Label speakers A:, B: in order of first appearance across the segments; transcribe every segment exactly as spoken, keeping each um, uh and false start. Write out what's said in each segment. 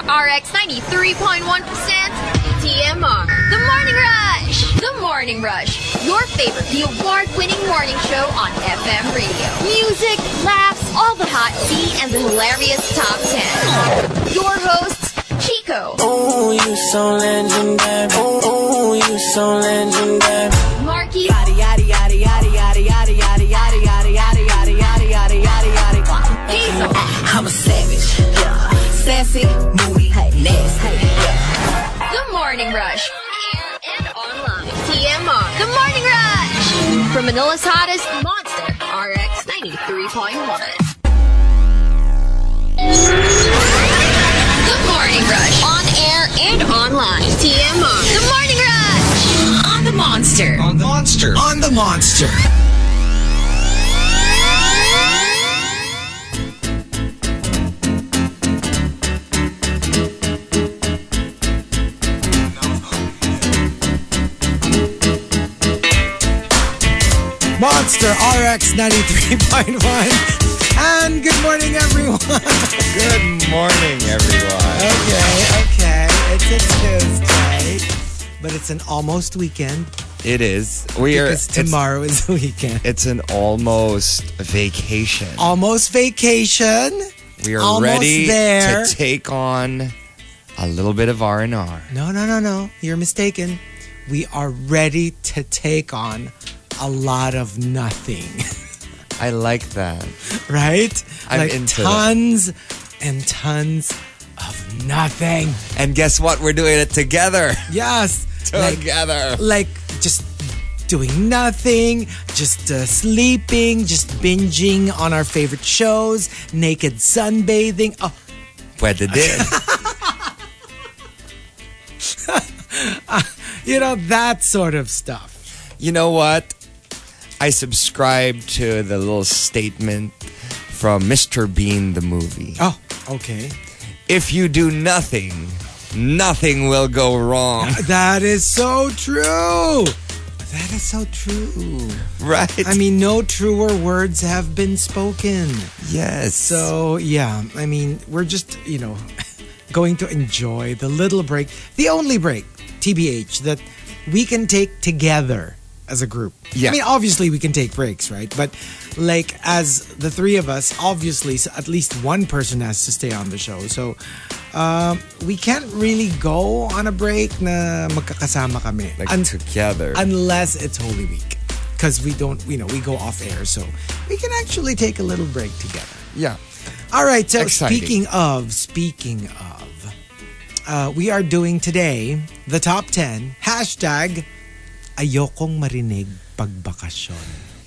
A: R X ninety-three point one percent T M R. The Morning Rush. The Morning Rush. Your favorite, the award-winning morning show on F M radio. Music, laughs, all the hot tea, and the hilarious top ten. Your hosts, Chico.
B: Oh, you so legendary. Oh, oh, you so legendary.
A: Marky.
B: Yada yada yada yada yada yada yada yada yada yada yada yada yada yada yada.
A: Diesel.
B: I'm a savage. Yeah. Sassy, moody, nasty. Yeah.
A: The Morning Rush. On air and online. T M R. The Morning Rush. From Manila's hottest, Monster R X ninety-three point one. The Morning Rush. On air and online. T M R. The Morning Rush. On the Monster.
C: On the Monster. On the Monster. Monster R X ninety-three point one. And good morning, everyone.
D: Good morning, everyone.
C: Okay, okay. It's a Tuesday, but it's an almost weekend.
D: It is. We are.
C: Because tomorrow
D: it's,
C: is the weekend.
D: It's an almost vacation.
C: Almost vacation.
D: We are
C: almost
D: ready
C: there.
D: to take on a little bit of R and R.
C: No, no, no, no. You're mistaken. We are ready to take on a lot of nothing.
D: I like that.
C: Right?
D: I'm
C: like
D: into
C: tons and tons of nothing.
D: And guess what? We're doing it together.
C: Yes.
D: Together.
C: Like, like just doing nothing, just uh, sleeping, just binging on our favorite shows, naked sunbathing. Oh,
D: Pwede din.
C: uh, you know, that sort of stuff.
D: You know what? I subscribe to the little statement from Mister Bean the movie.
C: Oh, okay.
D: If you do nothing, nothing will go wrong.
C: That is so true. That is so true.
D: Right?
C: I mean, no truer words have been spoken.
D: Yes.
C: So, yeah, I mean, we're just, you know, going to enjoy the little break, the only break, T B H, that we can take together as a group.
D: Yeah.
C: I mean, obviously we can take breaks, right? But like as the three of us, obviously at least one person has to stay on the show. So um, we can't really go on a break na magkakasama kami.
D: Like
C: Un-
D: together.
C: Unless it's Holy Week. Because we don't, you know, we go off air. So we can actually take a little break together.
D: Yeah.
C: All right. So
D: Exciting.
C: speaking of, speaking of, uh, we are doing today the top ten. Hashtag ayokong marinig pagbakasyon.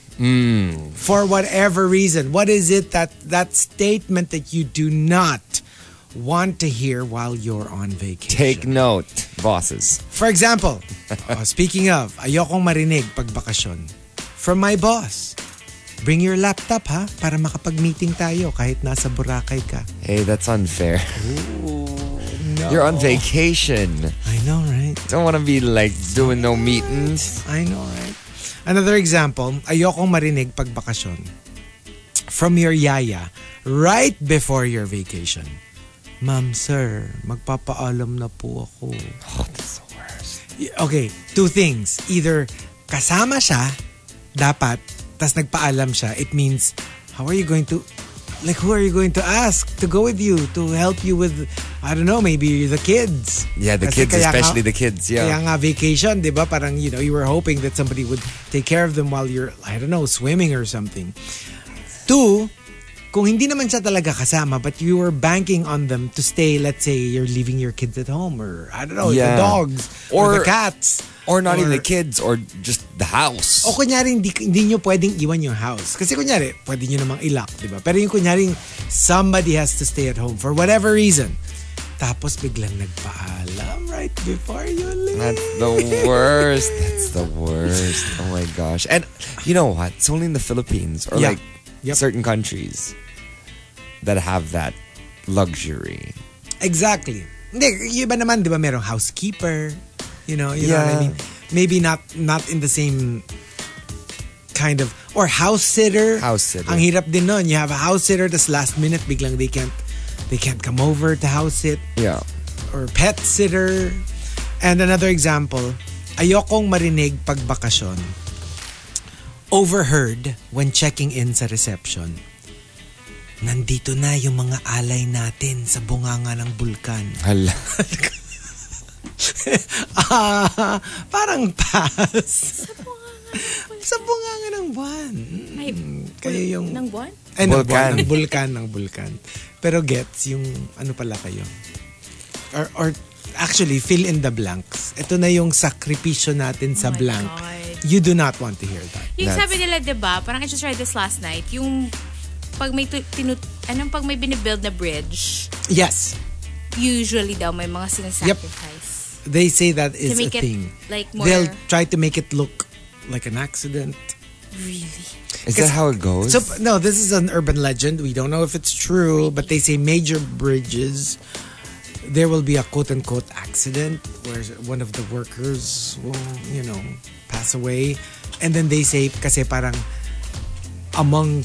D: Mm.
C: For whatever reason, what is it that that statement that you do not want to hear while you're on vacation?
D: Take note, bosses.
C: For example, uh, speaking of, ayokong marinig pagbakasyon. From my boss, bring your laptop ha, para makapag-meeting tayo kahit nasa Boracay ka.
D: Hey, that's unfair.
C: Ooh, no.
D: You're on vacation.
C: I know, right?
D: Don't want to be like doing no meetings.
C: I know, right? Another example, ayokong marinig pagbakasyon. From your yaya, right before your vacation. Ma'am, sir, magpapaalam na po ako.
D: Oh, that's the worst.
C: Okay, two things. Either kasama siya, dapat, tas nagpaalam siya, it means, how are you going to, like who are you going to ask to go with you, to help you with, I don't know, maybe the kids.
D: Yeah, the
C: Kasi
D: kids,
C: kaya
D: especially
C: nga,
D: the kids, yeah.
C: Kaya nga vacation, di ba? Parang, you know, you were hoping that somebody would take care of them while you're, I don't know, swimming or something. Two, kung hindi naman siya talaga kasama, but you were banking on them to stay, let's say you're leaving your kids at home, or I don't know,
D: Yeah.
C: the dogs, or,
D: Or-
C: the cats.
D: Or not
C: Or-
D: even the kids, or just the house.
C: O kunyari, hindi, hindi nyo pwedeng iwan yung house. Kasi kunyari, pwede nyo namang ilock, di ba? Pero yung kunyari, somebody has to stay at home for whatever reason. Tapos biglang nagpaalam right before you leave.
D: That's the worst. That's the worst. Oh my gosh. And you know what? It's only in the Philippines or
C: Yeah.
D: like
C: Yep.
D: certain countries that have that luxury.
C: Exactly. Hindi, yung iba naman, di ba, merong housekeeper. You know, you know what I
D: Yeah.
C: mean? Maybe not not in the same kind of, or house sitter.
D: House sitter.
C: Ang hirap din nun. You have a house sitter, tas last minute, biglang they can't, they can't come over to house it.
D: Yeah.
C: Or pet sitter. And another example, ayokong marinig pag bakasyon. Overheard when checking in sa reception. Nandito na yung mga alay natin sa bunganga ng bulkan.
D: Hala.
C: Ah, parang pass. Sa bunganga ng buwan.
E: Ay,
C: Kayo yung...
E: ng buwan?
C: Ay, ng
D: Bulkan.
C: buwan, ng bulkan, ng bulkan. Pero gets yung ano pala kayo. Or, or actually, fill in the blanks. Ito na yung sakripisyo natin sa
E: Oh my
C: blank.
E: God.
C: You do not want to hear that.
E: Yung
D: That's-
E: sabi nila, diba, parang I just read this last night, yung pag may tu- tinut anong pag may binibuild na bridge,
C: Yes.
E: usually daw may mga sinasacrifice.
C: They say that is
E: To make
C: a
E: it,
C: thing.
E: like, more...
C: They'll try to make it look like an accident.
E: Really?
D: Is that how it goes?
C: So, no, this is an urban legend. We don't know if it's true, but they say major bridges, there will be a quote-unquote accident where one of the workers will, you know, pass away. And then they say, kasi parang among,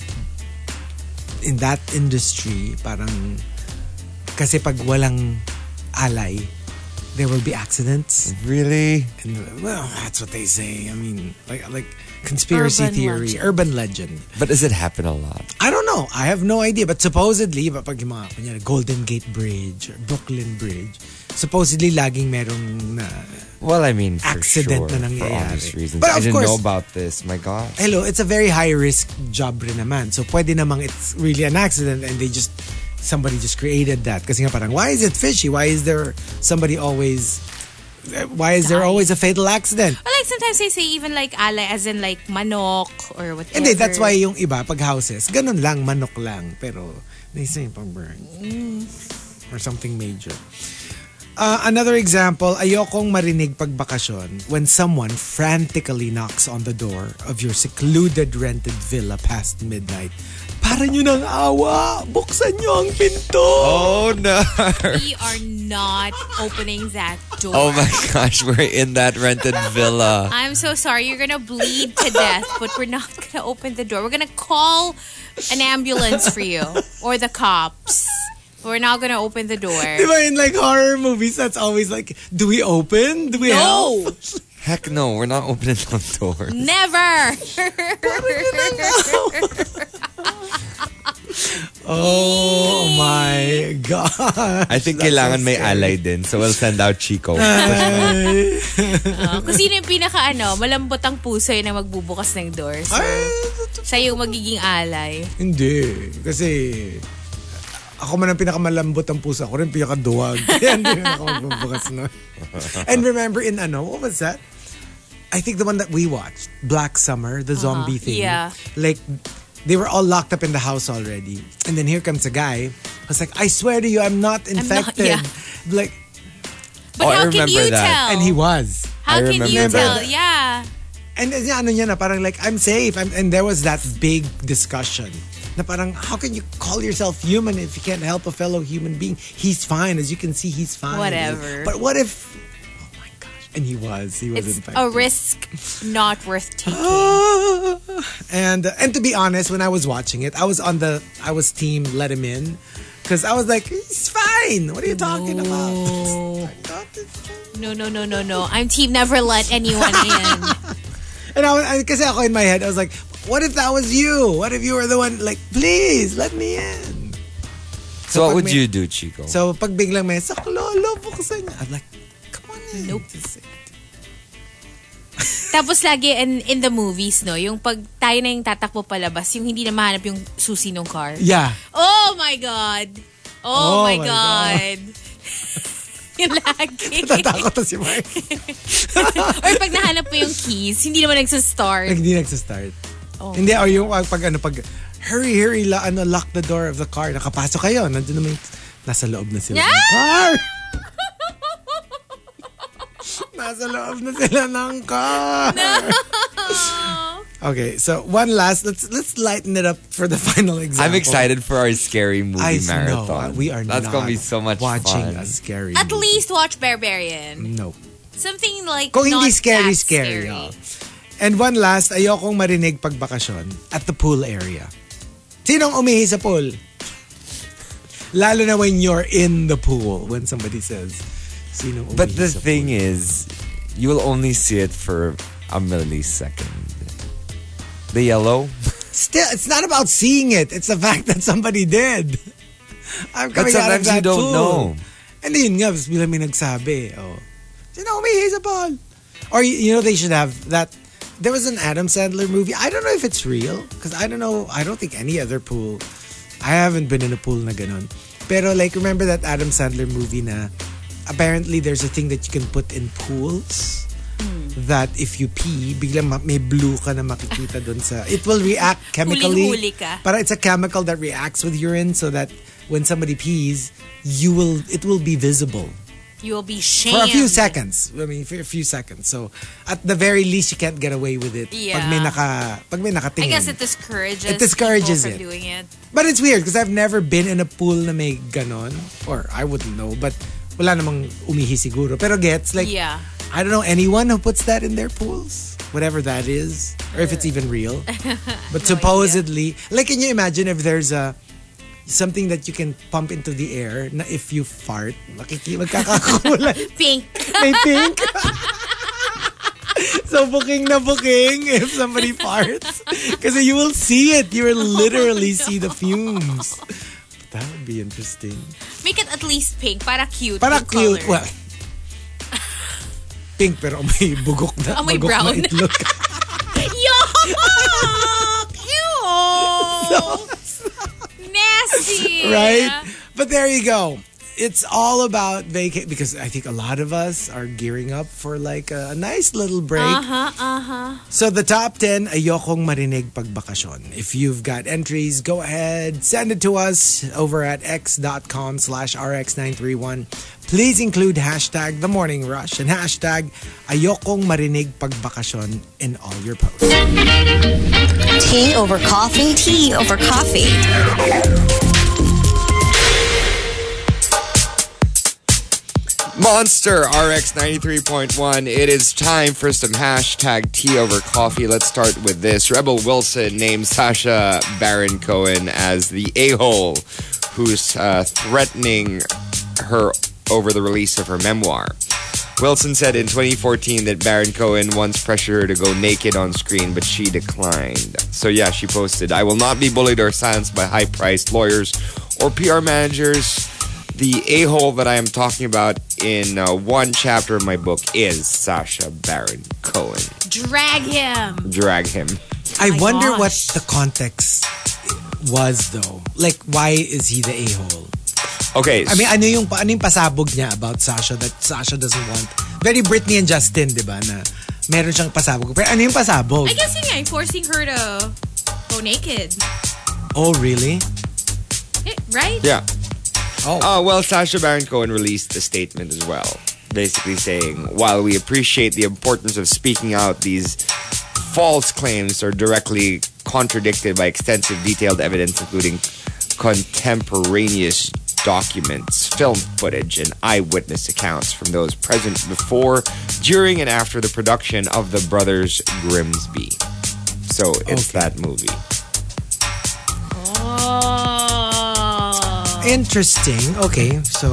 C: in that industry, parang, kasi pag walang alay, there will be accidents.
D: Really?
C: And, well, that's what they say. I mean, like, like conspiracy
E: Urban
C: theory,
E: legend.
C: urban legend.
D: But does it happen a lot?
C: I don't know. I have no idea. But supposedly, pag yung mga kunyari, Golden Gate Bridge or Brooklyn Bridge, supposedly laging merong na...
D: Well, I mean, for
C: Accident
D: sure,
C: na
D: for
C: nangyayari.
D: obvious reasons.
C: But
D: I
C: of
D: didn't
C: course-
D: know about this. My God.
C: Hello, it's a very high-risk job rin naman. So pwede namang it's really an accident and they just... Somebody just created that. Kasi nga parang, why is it fishy? Why is there somebody always... Why is there always a fatal accident?
E: But like sometimes they say even like alay as in like manok or whatever.
C: Hindi, that's why yung iba, pag houses, ganun lang, manok lang. Pero, they say pang burn. Or something major. Uh, another example, ayokong marinig pag bakasyon when someone frantically knocks on the door of your secluded rented villa past midnight. Para nyo ng awa! Buksan nyo ang pinto!
D: Oh, no.
E: We are not opening that door.
D: Oh, my gosh. We're in that rented villa.
E: I'm so sorry. You're gonna bleed to death, but we're not gonna open the door. We're gonna call an ambulance for you or the cops. We're not gonna open the door.
C: Diba in like horror movies, that's always like, do we open? Do we
E: No.
C: help?
D: Heck no. We're not opening the door.
E: Never.
C: Oh my God.
D: I think
C: That's
D: kailangan
C: so
D: may
C: scary.
D: alay din. So we'll send out Chico.
C: Ay.
E: Uh, kung sino yung pinaka ano, malambot ang puso yun na magbubukas ng door. So,
C: Ay,
E: siya yung magiging alay.
C: hindi. Kasi ako man ang pinakamalambot ang puso. Ako rin pinakaduwag. Kaya hindi rin ako magbubukas nun. And remember in ano, what was that? I think the one that we watched, Black Summer, the zombie thing.
E: yeah.
C: Like, they were all locked up in the house already. And then here comes a guy who's like, I swear to you, I'm not infected.
E: yeah.
C: Like,
E: But
D: Oh, I
E: how can
D: remember
E: you
D: that.
E: tell?
C: and he was.
E: How
D: I
E: can you
D: remember
E: tell?
C: that.
E: Yeah.
C: And uh, ano niya na, parang like, I'm safe. I'm, and there was that big discussion. Na parang, how can you call yourself human if you can't help a fellow human being? He's fine. As you can see, he's fine.
E: Whatever.
C: But what if... Oh my gosh. And he was. He was
E: It's
C: infected.
E: a risk not worth taking.
C: and uh, and to be honest, when I was watching it, I was on the... I was team let him in. Because I was like, he's fine. What are you talking about?
E: No, no, no, no, no. I'm team never let anyone in.
C: And I was, I, kasi ako in my head, I was like, what if that was you? What if you were the one, like, please, let me in.
D: So what
C: pag
D: would
C: may-
D: you do, Chico?
C: So, pag biglang may, saklolo, buksan niya. I'm like, come on in.
E: Nope.
C: Just-
E: Tapos lagi in, in the movies, no, yung pag tayo na yung tatakbo palabas, yung hindi na mahanap yung susi ng car.
C: Yeah.
E: Oh my God! Oh,
C: Oh
E: my,
C: my
E: God! yung lagi.
C: Tatakot na si Mark.
E: Or pag nahanap mo yung keys, hindi naman
C: Like,
E: nagsastart.
C: hindi nagsastart.
E: Oh.
C: Hindi, or yung pag, pag ano, pag, hurry, hurry, la, ano, lock the door of the car. Nakapasok kayo. Nandun naman, yung- nasa loob na sila ng
E: Yeah!
C: car. Nasa loob na sila ng car. Okay, so one last, let's let's lighten it up for the final example.
D: I'm excited for our scary movie
C: I
D: marathon.
C: know, we are
D: That's
C: not
D: gonna be so much
C: watching
D: fun.
C: a scary
E: At
C: movie.
E: least watch Barbarian.
C: No.
E: Something like
C: Kung
E: not
C: hindi scary,
E: that
C: scary. oh. And one last, ayokong marinig pag bakasyon at the pool area. Sinong umihi sa pool? Lalo na when you're in the pool, when somebody says, sino
D: But the
C: umihi sa
D: thing
C: pool?
D: is, you will only see it for a millisecond. The yellow.
C: Still, it's not about seeing it. It's the fact that somebody did. I'm
D: But
C: coming out of
D: sometimes
C: that
D: you don't
C: pool.
D: know.
C: And yun nga, bigla may nagsabi, oh, sino umihi sa pool? Or, you know, they should have that. There was an Adam Sandler movie. I don't know if it's real. Because I don't know. I don't think any other pool. I haven't been in a pool na ganon. Pero like, remember that Adam Sandler movie na apparently there's a thing that you can put in pools that if you pee, biglang ma- may blue ka na makikita dun sa... It will react chemically.
E: Huling-huli ka.
C: But it's a chemical that reacts with urine so that when somebody pees, you will it will be visible.
E: You will be shamed.
C: For a few seconds. I mean, for a few seconds. So, at the very least, you can't get away with it.
E: Yeah.
C: Pag may naka, pag may nakatingin.
E: I guess it discourages,
C: It discourages
E: people from
C: it.
E: doing it.
C: But it's weird because I've never been in a pool na may ganon. Or I wouldn't know. But wala namang umihi siguro. Pero gets, like,
E: Yeah.
C: I don't know anyone who puts that in their pools. Whatever that is. Or if it's even real. But supposedly, like, can you imagine if there's a something that you can pump into the air na if you fart, makiki magkakakulay.
E: Pink.
C: May pink. So booking na booking if somebody farts. Because you will see it. You will literally see the fumes. That would be interesting.
E: Make it at least pink. Para cute.
C: Para
E: yung
C: cute.
E: color.
C: Well, pink pero may bugok na.
E: Amoy
C: bugok
E: brown.
C: na itlog.
E: Yuck! Ew! Nasty!
C: Right? But there you go. It's all about vacation because I think a lot of us are gearing up for like a, a nice little break.
E: Uh-huh, uh-huh.
C: So the top ten, ayokong marinig pagbakasyon. If you've got entries, go ahead, send it to us over at x.com slash rx931. Please include hashtag The Morning Rush and hashtag ayokong marinig pagbakasyon in all your posts.
F: Tea over coffee? Tea over coffee.
D: Monster R X ninety-three point one. It is time for some hashtag tea over coffee. Let's start with this. Rebel Wilson named Sacha Baron Cohen as the a-hole who's uh, threatening her over the release of her memoir. Wilson said in twenty fourteen that Baron Cohen once pressured her to go naked on screen, but she declined. So yeah, she posted, "I will not be bullied or silenced by high-priced lawyers or P R managers. The a-hole that I am talking about in uh, one chapter of my book is Sacha Baron Cohen."
E: Drag him.
D: Drag him.
C: I
E: my
C: wonder
E: gosh.
C: what the context was though. Like, why is he the a-hole?
D: Okay.
C: I mean, ano yung, ano yung pasabog niya about Sasha that Sasha doesn't want? Very Britney and Justin, di ba? Na meron siyang pasabog. Pero ano yung pasabog?
E: I guess yun nga, forcing her to go naked.
C: Oh, really?
E: Eh, right?
D: yeah.
C: Oh.
D: Uh, well, Sacha Baron Cohen released a statement as well, basically saying, while we appreciate the importance of speaking out, these false claims are directly contradicted by extensive detailed evidence, including contemporaneous documents, film footage, and eyewitness accounts from those present before, during, and after the production of The Brothers Grimsby. So it's
C: Okay.
D: that movie.
E: Oh.
C: Interesting. Okay, so...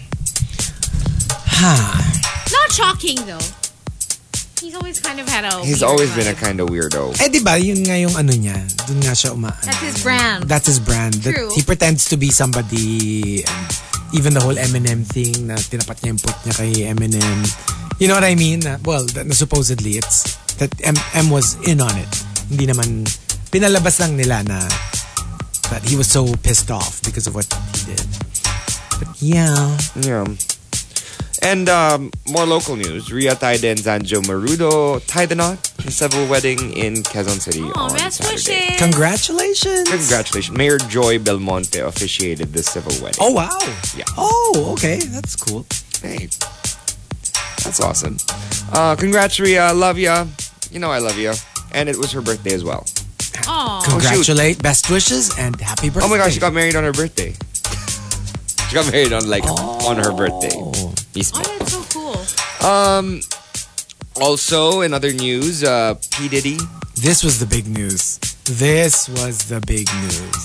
C: Ha.
E: Not shocking though. He's always kind of had a
D: He's
E: weird
D: always been a
E: vibe.
D: kind of weirdo.
C: Eh, di ba, yun nga yung ano niya. Dun nga siya uma...
E: That's his brand.
C: That's his brand. That
E: True.
C: he pretends to be somebody. And even the whole Eminem thing na tinapat niya yung put niya kay Eminem. You know what I mean? Na, well, that, na supposedly it's that M, M was in on it. Hindi naman pinalabas lang nila na that he was so pissed off because of what he did. But yeah.
D: Yeah. And um, more local news. Ria Taide and Zanjo Marudo tied the knot in civil wedding in Quezon City
E: Oh,
D: on
E: best
D: Saturday.
E: wishes.
C: Congratulations.
D: Congratulations. Mayor Joy Belmonte officiated the civil wedding.
C: Oh, wow.
D: Yeah.
C: Oh, okay. That's cool.
D: Hey. That's awesome. Uh, congrats, Ria. Love ya. You know I love ya. And it was her birthday as well.
E: Oh,
C: Congratulate, best wishes, and happy birthday.
D: Oh my gosh, she got married on her birthday. She got married on like on her birthday.
E: oh,
D: Mismo.
E: that's so cool.
D: Um. Also, in other news, uh, P Diddy.
C: This was the big news. This was the big news.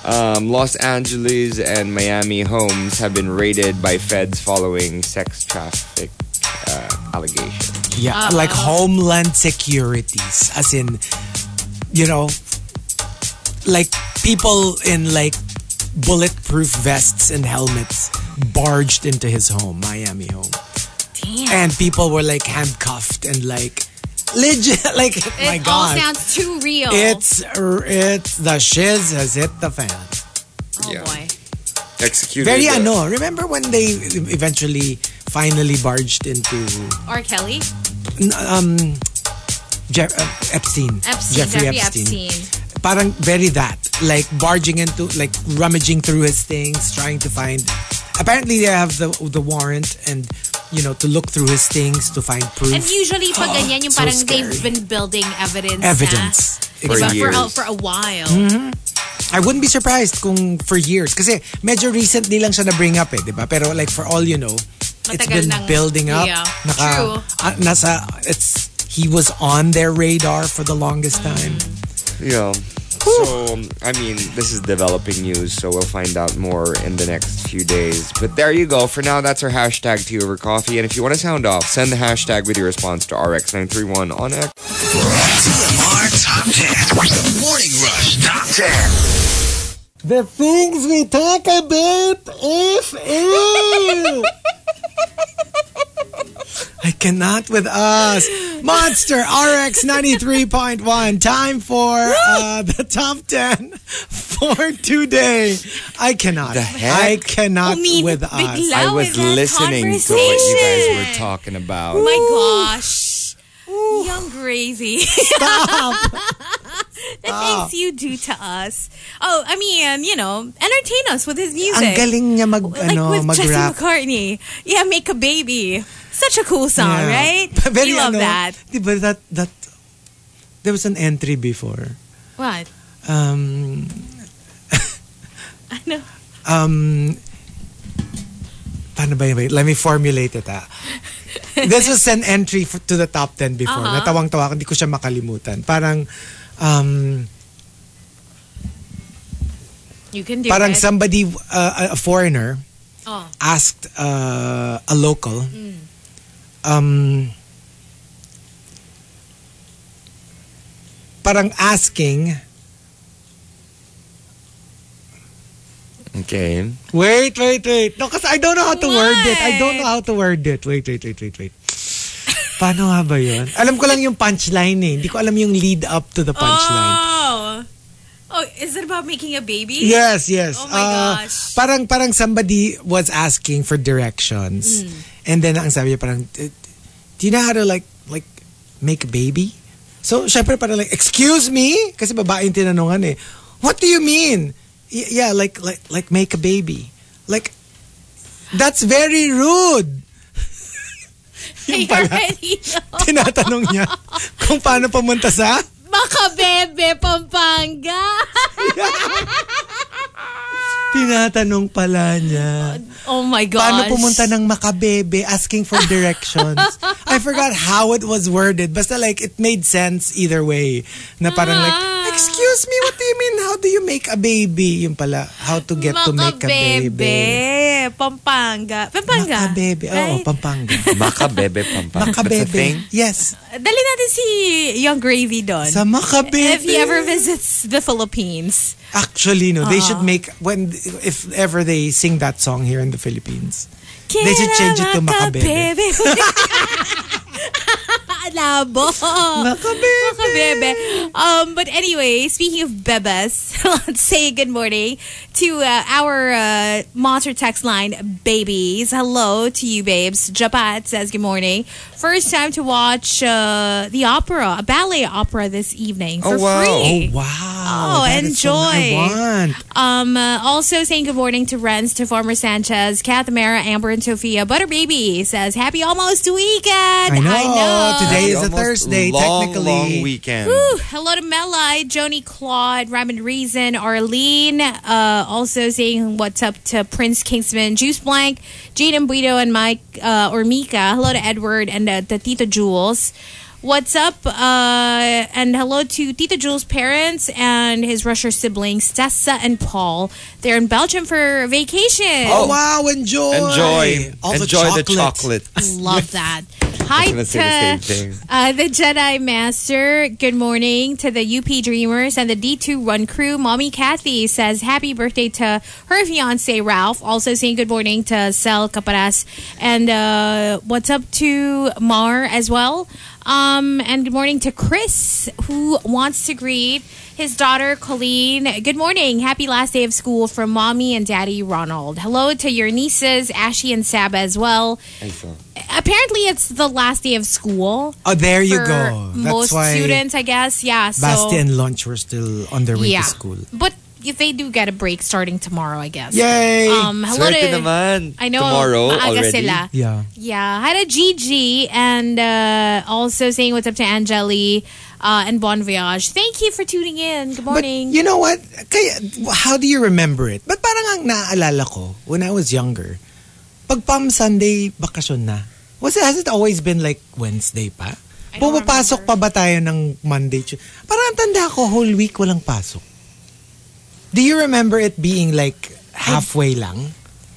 D: Um, Los Angeles and Miami homes have been raided by feds following sex traffic uh, allegations.
C: Yeah, like Homeland Securities. As in, you know, like people in like bulletproof vests and helmets barged into his home, Miami home.
E: Damn.
C: And people were like handcuffed and like legit, like,
E: It
C: my
E: all
C: God.
E: sounds too real.
C: It's, it's, the shiz has hit the fan.
E: oh
D: Yeah.
E: boy.
D: Executed.
C: Very
D: uh,
C: ano, remember when they eventually finally barged into
E: R. Kelly?
C: um Jeff, uh, Epstein.
E: Epstein.
C: Jeffrey,
E: Jeffrey
C: Epstein.
E: Epstein.
C: Parang very that. Like barging into, like rummaging through his things, trying to find. Apparently they have the the warrant and, you know, to look through his things to find proof.
E: And usually, pag ganyan, yung
C: So
E: parang
C: scary.
E: they've been building evidence.
C: Evidence.
E: Na,
D: For
E: diba? For,
D: years.
E: a, for a while.
C: I wouldn't be surprised kung for years. Kasi medyo recently lang siya na-bring up eh, di ba? Pero like for all you know, it's
E: Matagal
C: been
E: nang-
C: building up.
E: yeah.
C: Naka,
E: True.
C: ah, nasa, it's, he was on their radar for the longest time.
D: Yeah. So, I mean, this is developing news, so we'll find out more in the next few days. But there you go. For now, that's our hashtag Tea Over Coffee. And if you want to sound off, send the hashtag with your response to R X nine three one on X.
G: T M R Top ten. Morning Rush Top ten.
C: The things we talk about if ew. I cannot with us. Monster R X ninety-three point one. Time for uh, the top ten for today. I cannot.
D: The heck?
C: I cannot
E: Uminit
C: with us.
E: bigla.
D: I
E: That
D: was
E: was that
D: listening to what you guys were
E: conversation.
D: talking about.
E: Oh my gosh. Young Gravy.
C: Stop.
E: The things you do to us. Oh, I mean, you know, entertain us with his music.
C: Ang galing niya mag,
E: Like
C: ano,
E: with Jesse
C: mag-rap.
E: McCartney. Yeah, Make a Baby. Such a cool song,
C: Yeah.
E: right?
C: Very
E: We love
C: ano,
E: that.
C: Diba that, that, there was an entry before.
E: What?
C: Um,
E: I know.
C: um, paano ba yun? Let me formulate it ah. This was an entry for, to the top ten before.
E: Uh-huh.
C: Natawang-tawa ko, hindi ko siya makalimutan. Parang, um,
E: You can do
C: parang
E: it.
C: somebody, uh, a foreigner,
E: Oh.
C: asked uh, a local,
E: Mm.
C: um, parang asking,
D: Okay.
C: wait, wait, wait. No, because I don't know how to word it. I don't know
E: What?
C: how to word it. Wait, wait, wait, wait, wait. Paano nga ba yun? Alam ko lang yung punchline eh. Hindi ko alam yung lead up to the punchline.
E: Oh. Oh, is it about making a baby?
C: Yes, yes.
E: Oh my
C: Uh,
E: gosh.
C: Parang parang somebody was asking for directions.
E: Mm.
C: And then ang sabi niya parang, do you know how to like like make a baby? So, syempre parang like, excuse me? Kasi babae yung tinanungan eh. What do you mean? Y- yeah, like like like make a baby. Like, that's very rude. Yung
E: I
C: pala,
E: already know.
C: tinatanong niya kung paano pumunta sa...
E: Makabebe, Pampanga.
C: Tinatanong pala niya.
E: Oh my gosh.
C: Paano pumunta ng Makabebe asking for directions? I forgot how it was worded. Basta like, it made sense either way. Na parang like, excuse me, what do you mean? How do you make a baby? Yung pala, how to get to make a baby.
E: Makabebe, Pampanga. Pampanga.
C: Makabebe. Oo,
E: right?
C: Pampanga.
D: Makabebe Pampanga. That's a thing.
C: Makabebe. Yes.
E: Dali natin si Young Gravy doon.
C: Sa Makabebe.
E: If he ever visits the Philippines.
C: Actually, no. They should make, when if ever they sing that song here in the Philippines, they should change it to Makabebe.
E: Labo.
C: Makabebe.
E: Makabebe. Um, but anyway, speaking of bebes, let's say good morning to uh, our uh, Monster text line, babies. Hello to you, babes. Japat says good morning. First time to watch uh, the opera, a ballet opera this evening for
D: Oh, wow.
E: free.
C: Oh, wow.
E: Oh,
C: That is something
E: enjoy.
C: I want.
E: Um, uh, also saying good morning to Renz, to Farmer Sanchez, Kath, Amara, Amber, and Sophia. Butter Baby says happy almost weekend.
C: I know.
E: I know.
C: Today is a
D: Almost
C: Thursday,
D: long,
C: technically.
D: long weekend.
E: Whew. Hello to Melai, Joni, Claude, Raymond Reason, Arlene. Uh, also saying what's up to Prince Kingsman, Juice Blank, Jade and Buito, and Mike uh, or Mika. Hello to Edward and uh, to Tito Jules. What's up? Uh, and hello to Tito Jules' parents and his Rusher siblings, Tessa and Paul. They're in Belgium for vacation.
C: Oh, wow, enjoy.
D: Enjoy.
C: All the
D: Enjoy the
C: chocolate.
D: chocolate.
E: Love that. Hi
D: gonna say the same
E: to
D: thing.
E: uh, the Jedi Master. Good morning to the U P Dreamers and the D two Run crew. Mommy Kathy says happy birthday to her fiance Ralph. Also saying good morning to Sel Caparas. And uh, what's up to Mar as well. Um, and good morning to Chris, who wants to greet his daughter Colleen. Good morning. Happy last day of school from Mommy and Daddy Ronald. Hello to your nieces, Ashley and Saba as well. Apparently, it's the last day of school.
C: Oh, there you
E: for
C: go. That's
E: most
C: why
E: students, I guess. Yeah. So,
C: Basti and Lunch were still on their way
E: yeah.
C: to school.
E: But if they do get a break starting tomorrow, I guess.
C: Yay!
E: Um, hello
D: Swerte
E: to...
D: naman.
E: I know.
D: Tomorrow
E: maaga
D: already.
E: Sila.
C: Yeah.
E: Yeah. Hi to Gigi and uh, also saying what's up to Angeli uh, and Bon Voyage. Thank you for tuning in. Good morning.
C: But you know what? Kaya, how do you remember it? But parang ang naaalala ko, when I was younger, pag Palm Sunday, bakasyon na. Was it, has it always been like Wednesday pa?
E: I don't
C: Pumapasok pa ba tayo ng Monday? Parang ang tanda ko, whole week walang pasok. Do you remember it being like halfway lang?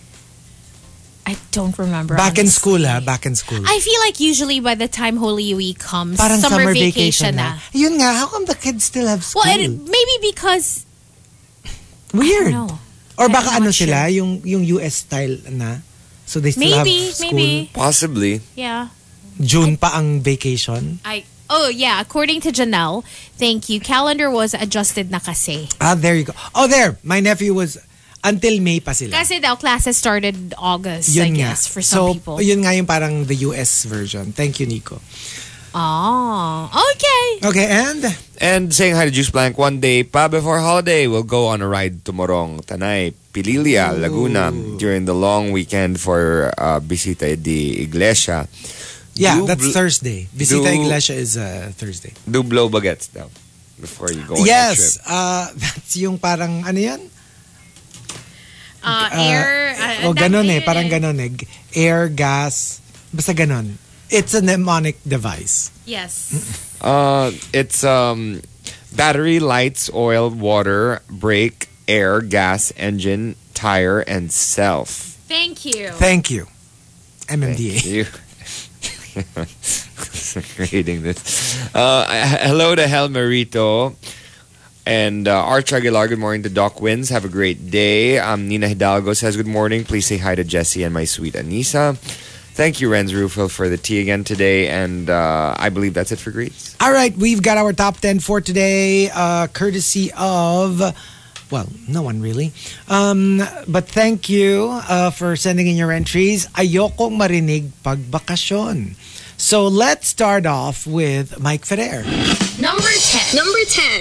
E: I don't remember.
C: Back in
E: honestly.
C: school, ha? Back in school.
E: I feel like usually by the time Holy Week comes,
C: Parang
E: summer, vacation,
C: na.
E: na.
C: Yun nga, how come the kids still have school?
E: Well, it, maybe because
C: Weird.
E: I don't know.
C: Or
E: I'm
C: baka
E: not
C: ano
E: sure.
C: sila, yung, yung U S style na. So they still
E: maybe,
C: have school.
E: maybe,
D: Possibly.
E: yeah.
C: June pa ang vacation.
E: I oh yeah. According to Janelle, thank you. Calendar was adjusted na kasi.
C: Ah, there you go. Oh, there. My nephew was until May pa sila.
E: Kasi daw classes started August,
C: Yun
E: I
C: nga.
E: guess, for some
C: so,
E: people.
C: yun nga yung parang the U S version. Thank you, Nico.
E: Oh, okay.
C: Okay, and
D: And saying hi to Juice Blank, one day pa before holiday, we'll go on a ride to Morong, Tanay, Pililia, Laguna during the long weekend for uh, Bisita de Iglesia.
C: yeah,
D: Do
C: that's
D: bl-
C: Thursday. Visita
D: do-
C: Iglesia is uh, Thursday.
D: Do blow bagets daw before you go on
C: Yes,
D: your trip.
C: uh, that's yung parang ano yan?
E: Uh,
C: Uh,
E: air. Uh,
C: o ganon eh,
E: dami
C: parang
E: yun eh.
C: ganon eh. Air, gas, basta ganon. It's a mnemonic device.
E: Yes.
D: Uh, it's um, battery, lights, oil, water, brake, air, gas, engine, tire, and self.
E: Thank you.
C: Thank you. M M D A.
D: Thank you. Reading this. Uh, hello to Hel Merito. And uh, Arch Aguilar, good morning to Doc Wins. Have a great day. Um, Nina Hidalgo says, good morning. Please say hi to Jessie and my sweet Anissa. Thank you, Renz Rufo, for the tea again today. And uh, I believe that's it for greets.
C: All right, we've got our top ten for today, uh, courtesy of, well, no one really. Um, but thank you uh, for sending in your entries. Ayokong marinig pag bakasyon. So let's start off with Mike Ferrer.
A: Number ten. Number ten.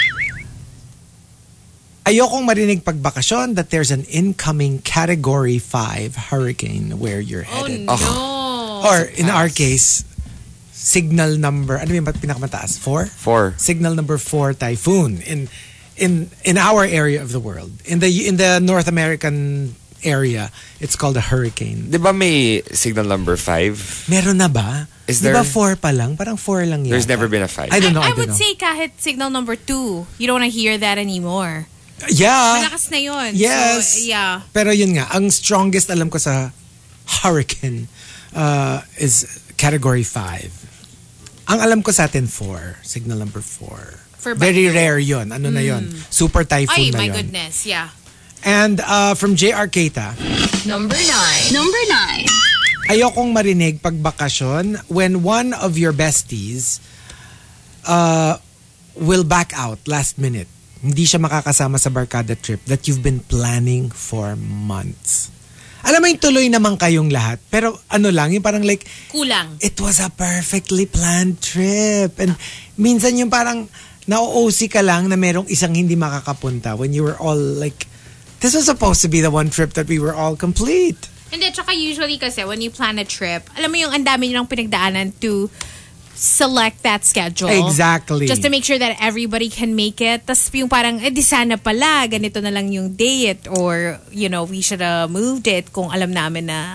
C: Ayokong marinig pag bakasyon that there's an incoming Category five hurricane where you're
E: Oh
C: headed.
E: no.
C: Or in our case, signal number, ano yung pinakamataas? Four?
D: Four.
C: Signal number four typhoon in in in our area of the world. In the in the North American area, it's called a hurricane.
D: Di ba may signal number five?
C: Meron na ba?
D: Is
C: Di ba
D: there-
C: four pa lang? Parang four lang yata.
D: There's never been a five.
C: I don't know.
E: I,
C: I,
E: I
C: don't
E: would
C: know.
E: say kahit signal number two, you don't want to hear that anymore.
C: Yeah.
E: Malakas na yun.
C: Yes.
E: So, yeah.
C: Pero yun nga, ang strongest alam ko sa hurricane uh, is Category five. Ang alam ko sa atin, four. Signal number four.
E: For
C: Very
E: Baguio.
C: rare yun. Ano na yun? Super typhoon
E: Ay,
C: na
E: my
C: yun.
E: goodness. Yeah.
C: And uh, from J R Keita,
A: Number nine. Number nine.
C: ayokong marinig pag bakasyon when one of your besties uh, will back out last minute. Hindi siya makakasama sa barkada trip that you've been planning for months. Alam mo yung tuloy naman kayong lahat, pero ano lang, yung parang like,
E: Kulang.
C: it was a perfectly planned trip. And minsan yung parang na-O C ka lang na merong isang hindi makakapunta when you were all like, this was supposed to be the one trip that we were all complete.
E: Hindi, tsaka usually kasi when you plan a trip, alam mo yung ang dami nilang pinagdaanan to select that schedule.
C: Exactly.
E: Just to make sure that everybody can make it. Tapos yung parang, eh di sana pala, ganito na lang yung date. Or, you know, we should have moved it kung alam namin na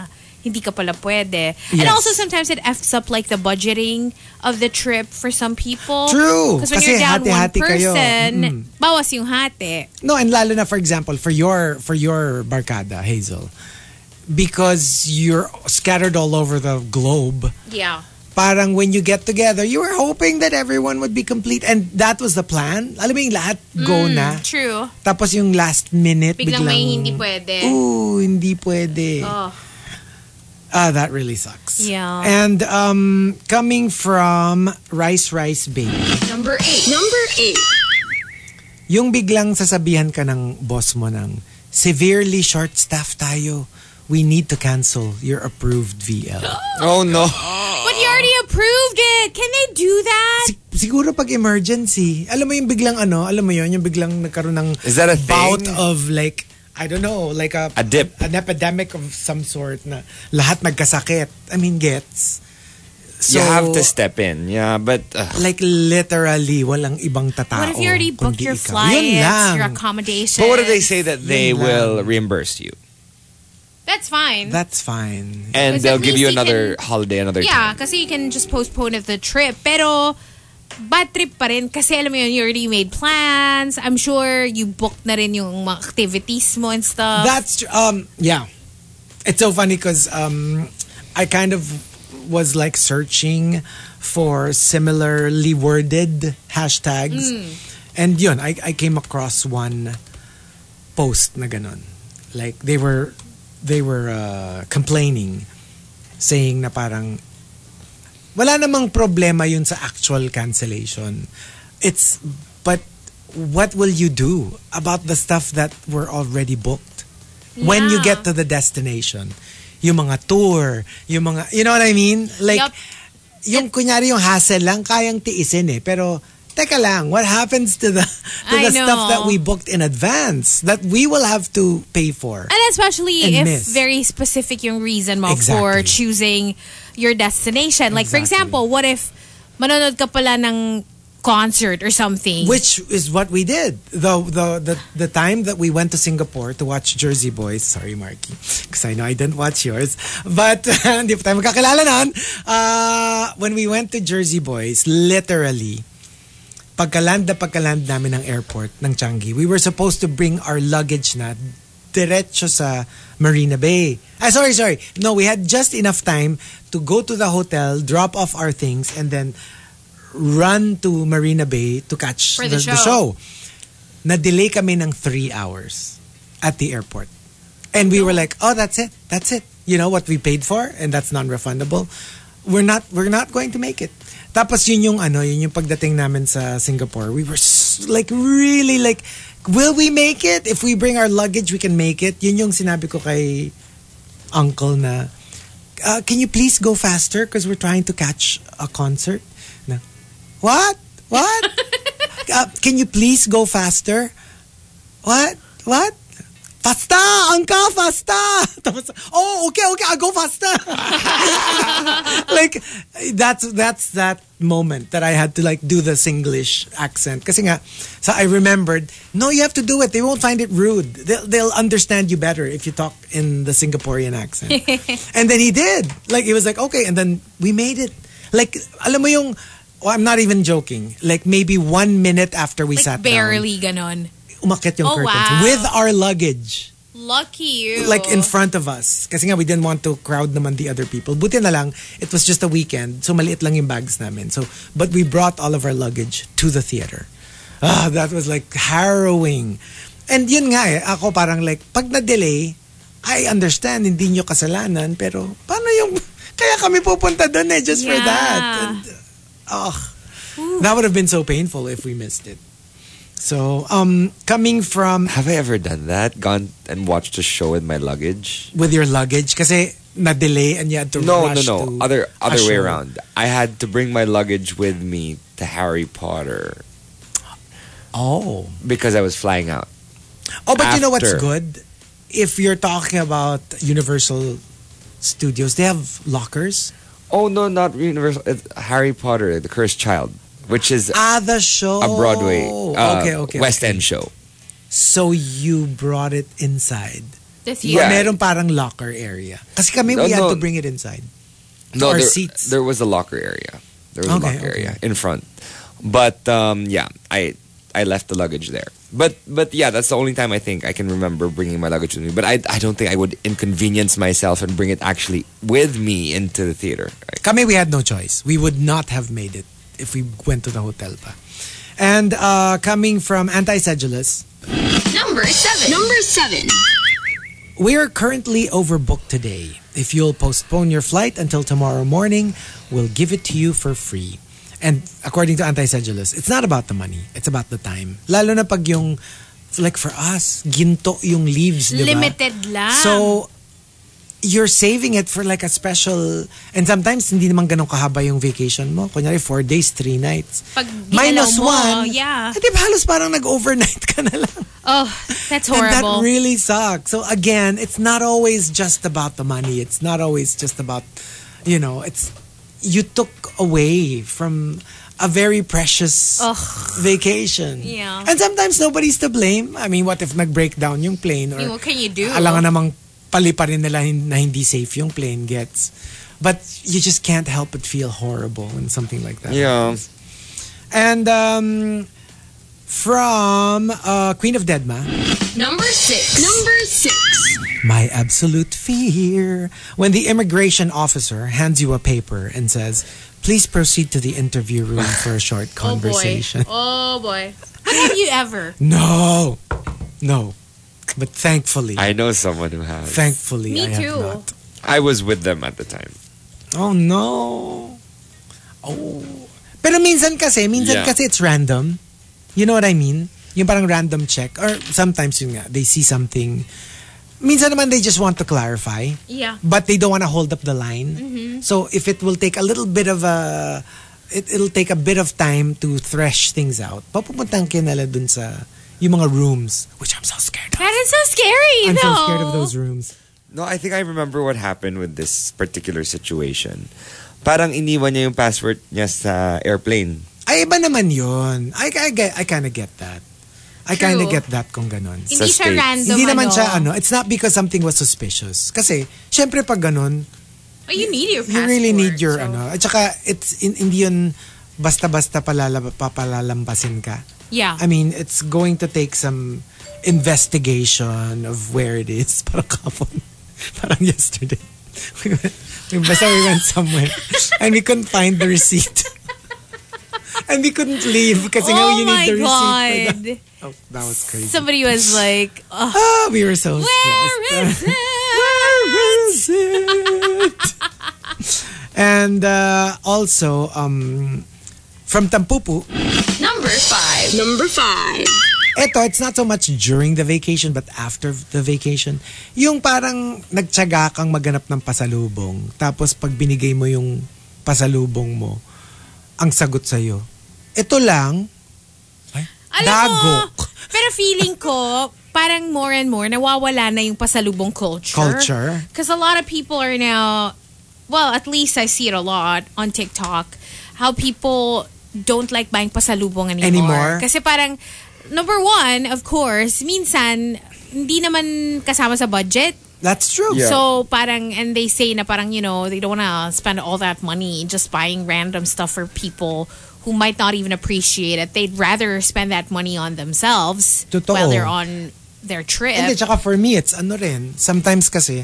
E: hindi ka pala pwede. And
C: Yes.
E: also sometimes it F's up like the budgeting of the trip for some people.
C: True.
E: Because when
C: Kasi
E: you're down one
C: hati-hati kayo.
E: person,
C: Mm.
E: bawas yung hati.
C: No, and lalo na, for example, for your for your barkada, Hazel, because you're scattered all over the globe,
E: Yeah.
C: parang when you get together, you were hoping that everyone would be complete. And that was the plan. Alam mo yung lahat go na.
E: True.
C: Tapos yung last minute,
E: Biglang
C: biglang,
E: may hindi pwede.
C: Ooh, hindi pwede.
E: Oh.
C: Ah, that really sucks.
E: Yeah.
C: And um, coming from Rice Rice Baby,
A: Number eight. Number eight.
C: yung biglang sasabihan ka ng boss mo ng severely short-staffed tayo. We need to cancel your approved V L.
D: Oh no.
E: But you already approved it. Can they do that?
C: Si- siguro pag emergency, alam mo yung biglang ano, alam mo yun, yung biglang nagkaroon ng
D: Is that a
C: bout
D: thing?
C: of like, I don't know, like a,
D: A dip.
C: an epidemic of some sort na lahat nagkasakit. I mean, gets. So,
D: You have to step in. Yeah, but uh,
C: like literally, walang ibang tatao.
E: What if you already booked
C: kundi
E: your
C: ikaw. Yun
E: flights,
C: lang.
E: your accommodation?
D: but what do they say that they
C: Yun
D: will
C: lang.
D: reimburse you?
E: That's fine.
C: That's fine.
D: And
E: Because
D: they'll
E: at
D: give
E: least
D: you
E: you
D: another
E: can-
D: holiday another
E: Yeah,
D: time.
E: kasi you can just postpone of the trip. Pero, bad trip pa rin. Kasi alam mo yun, you already made plans. I'm sure you booked na rin yung mga activities mo and stuff.
C: That's tr- um yeah. It's so funny because um I kind of was like searching for similarly worded hashtags. And yun, I I came across one post na ganon. Like they were they were uh, complaining, saying na parang wala namang problema yun sa actual cancellation. It's but what will you do about the stuff that were already booked when you
E: Yeah.
C: get to the destination? Yung mga tour, yung mga, you know what I mean? Like,
E: Yup.
C: yung kunyari yung hassle lang, kayang tiisin eh. Pero, teka lang, what happens to the to
E: I
C: the stuff
E: know.
C: that we booked in advance that we will have to pay for?
E: And especially
C: And
E: if
C: miss.
E: very specific yung reason mo
C: Exactly.
E: for choosing your destination. Like, for
C: Exactly.
E: example, what if manonood ka pala ng concert or something?
C: Which is what we did. The, the the the time that we went to Singapore to watch Jersey Boys. Sorry, Marky. Because I know I didn't watch yours. But hindi pa tayo magkakilala nun. Uh, when we went to Jersey Boys, literally, pagkaland na pagkaland namin ng airport ng Changi, we were supposed to bring our luggage na diretso sa Marina Bay. Ah, sorry, sorry. No, we had just enough time to go to the hotel, drop off our things, and then run to Marina Bay to catch
E: For the
C: the, the
E: show.
C: show. Na-delay kami ng three hours at the airport. And we were like, oh, that's it. That's it. You know what we paid for? And that's non-refundable. We're not we're not going to make it. Tapos yun yung ano, yun yung pagdating namin sa Singapore. We were s- like really like, will we make it? If we bring our luggage, we can make it. Yun yung sinabi ko kay uncle na, uh, can you please go faster? Because we're trying to catch a concert. Na, what? What? uh, can you please go faster? What? What? Fasta! Angka! Fasta! Tapos, oh, okay, okay, I'll go faster. Like, that's that's that moment that I had to like do the Singlish accent. Kasi nga, so I remembered, no, you have to do it. They won't find it rude. They'll, they'll understand you better if you talk in the Singaporean accent. And then he did. Like, he was like, okay. And then we made it. Like, alam mo yung, oh, I'm not even joking. Like, maybe one minute after we
E: like
C: sat
E: barely ganon.
C: down, umakyat yung
E: Oh,
C: curtains
E: wow.
C: with our luggage.
E: Lucky you.
C: Like in front of us. Kasi nga we didn't want to crowd naman the other people. Buti na lang, it was just a weekend. So maliit lang yung bags namin. So, but we brought all of our luggage to the theater. Ah, that was like harrowing. And yun nga eh, ako parang like, pag na-delay, I understand, hindi nyo kasalanan. Pero, paano yung, kaya kami pupunta doon eh, just for
E: Yeah.
C: that. And, oh, that would have been so painful if we missed it. So, um, coming from
D: Have I ever done that? Gone and watched a show with my luggage?
C: with your luggage kasi na-delay and you had to
D: No, no,
C: rush
D: no.
C: to
D: Other
C: a
D: other way
C: show.
D: around. I had to bring my luggage with me to Harry Potter
C: Oh.
D: because I was flying out.
C: Oh, but you know what's
D: After.
C: good? If you're talking about Universal Studios, they have lockers.
D: Oh no, not Universal. It's Harry Potter, The Cursed Child, which is
C: Ah, the show.
D: a Broadway, uh,
C: okay, okay.
D: West
C: okay.
D: End show.
C: So you brought it inside.
E: The
C: Or
E: theater.
D: Yeah.
C: meron parang locker area. Kasi kami,
D: No,
C: we had
D: no.
C: to bring it inside.
D: No,
C: Our
D: there,
C: seats.
D: there was a locker area. There was
C: Okay,
D: a locker
C: okay.
D: area in front. But um, yeah, I I left the luggage there. But but yeah, that's the only time I think I can remember bringing my luggage with me. But I I don't think I would inconvenience myself and bring it actually with me into the theater. Right?
C: Kami, we had no choice. We would not have made it if we went to the hotel pa. And uh, coming from Anti-Sedulous,
A: Number seven. Number seven.
C: we are currently overbooked today. If you'll postpone your flight until tomorrow morning, we'll give it to you for free. And according to Anti-Sedulous, it's not about the money. It's about the time. Lalo na pag yung, like for us, ginto yung leaves, di ba?
E: Limited lang.
C: So, you're saving it for like a special, and sometimes hindi naman ganun kahaba yung vacation mo. Kunyari, four days, three nights.
E: Pag
C: Minus
E: ginalaw mo,
C: one,
E: yeah.
C: eh, di ba halos parang nag-overnight ka na lang.
E: Oh, that's
C: And that
E: horrible.
C: really sucks. So again, it's not always just about the money. It's not always just about, you know, it's, you took away from a very precious
E: Ugh.
C: vacation.
E: Yeah.
C: And sometimes nobody's to blame. I mean, what if nag-break down yung plane? Or
E: What can you do?
C: alangan namang pali pa rin nila hin- na hindi safe yung plane gets. But you just can't help but feel horrible when something like that.
D: Yeah.
C: And um, from uh, Queen of Deadma,
A: Number six. Number six.
C: my absolute fear. When the immigration officer hands you a paper and says, please proceed to the interview room for a short conversation.
E: Oh boy. But have you ever?
C: No. No. But thankfully,
D: I know someone who has.
C: thankfully,
E: Me
C: I have
E: too.
C: not.
D: I was with them at the time.
C: Oh, no. Oh. Pero minsan kasi, minsan
D: Yeah.
C: kasi it's random. You know what I mean? Yung parang random check. Or sometimes yun nga, they see something. Minsan naman they just want to clarify.
E: Yeah.
C: But they don't want to hold up the line. So if it will take a little bit of a, it, it'll take a bit of time to thresh things out. Papupuntang kinala dun sa, yung mga rooms, which I'm so scared of.
E: That is so scary,
C: I'm
E: though.
C: so scared of those rooms.
D: No, I think I remember what happened with this particular situation. Parang iniwan niya yung password niya sa airplane.
C: Ay, iba naman yun. I, I, get- I kind of get that. I
E: True.
C: kind of get that kung ganon.
E: Hindi siya
D: States.
E: random,
C: Hindi naman
E: ano.
C: siya ano, it's not because something was suspicious. Kasi, syempre pag ganon,
E: Oh, you need your
C: you
E: passport.
C: really need your
E: so-
C: ano. At saka, it's, in, hindi yun basta-basta palalab, papalampasin ka.
E: Yeah.
C: I mean, it's going to take some investigation of where it is. Parang kapon. Parang yesterday. We went, we, basta we went somewhere and we couldn't find the receipt. And we couldn't leave kasi nga
E: Oh
C: you
E: my
C: need the receipt for
E: God.
C: that. Oh, that was crazy.
E: Somebody was like, oh,
C: Ah, we were so
E: where
C: stressed.
E: is it?
C: Where is it? And uh, also, um, from Tampupu,
A: Number five. Number five.
C: eto, it's not so much during the vacation but after the vacation. Yung parang nagtyaga kang maghanap ng pasalubong. Tapos pag binigay mo yung pasalubong mo, ang sagot sa'yo, ito lang, ay,
E: Alam
C: dagok.
E: mo, pero feeling ko, parang more and more, nawawala na yung pasalubong culture.
C: Culture?
E: Because a lot of people are now, well, at least I see it a lot on TikTok, how people don't like buying pasalubong anymore.
C: Anymore?
E: Kasi parang, number one, of course, minsan, hindi naman kasama sa budget.
C: That's true.
D: Yeah.
E: So parang, and they say na parang, you know, they don't wanna spend all that money just buying random stuff for people who might not even appreciate it. They'd rather spend that money on themselves
C: Totoo.
E: while they're on their trip.
C: Hindi, tsaka for me, it's ano rin. Sometimes kasi,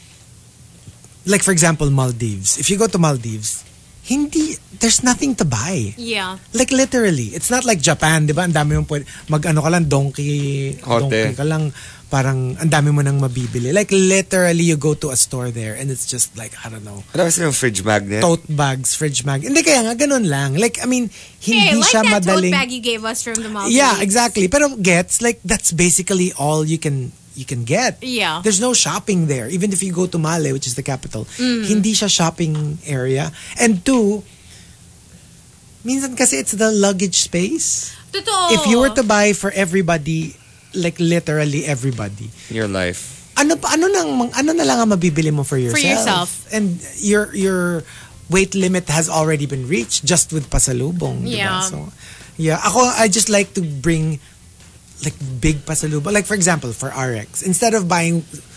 C: like for example, Maldives. If you go to Maldives, hindi, there's nothing to buy.
E: Yeah.
C: Like literally, it's not like Japan, di ba? Ang dami mong pwede, mag-ano ka lang, donkey,
D: Hote.
C: donkey ka lang, parang ang dami mo nang mabibili. Like literally, you go to a store there and it's just like, I don't know,
D: Ano ba yung fridge magnet?
C: tote bags, fridge mag. Hindi kaya nga, ganun lang. Like, I mean, hindi
E: Hey, like
C: siya
E: that
C: madaling...
E: tote bag you gave us from the Maldives.
C: Yeah, exactly. Pero gets, like, that's basically all you can you can get.
E: Yeah.
C: There's no shopping there. Even if you go to Male, which is the capital, hindi siya shopping area. And two, minsan kasi it's the luggage space.
E: Totoo.
C: If you were to buy for everybody, like literally everybody,
D: In your life.
C: ano pa ano nang ano na lang ang mabibili mo for yourself?
E: yourself.
C: And your your weight limit has already been reached just with pasalubong, di ba?
E: Yeah.
C: So yeah, ako I just like to bring like big pasalubong. Like for example, for R X, instead of buying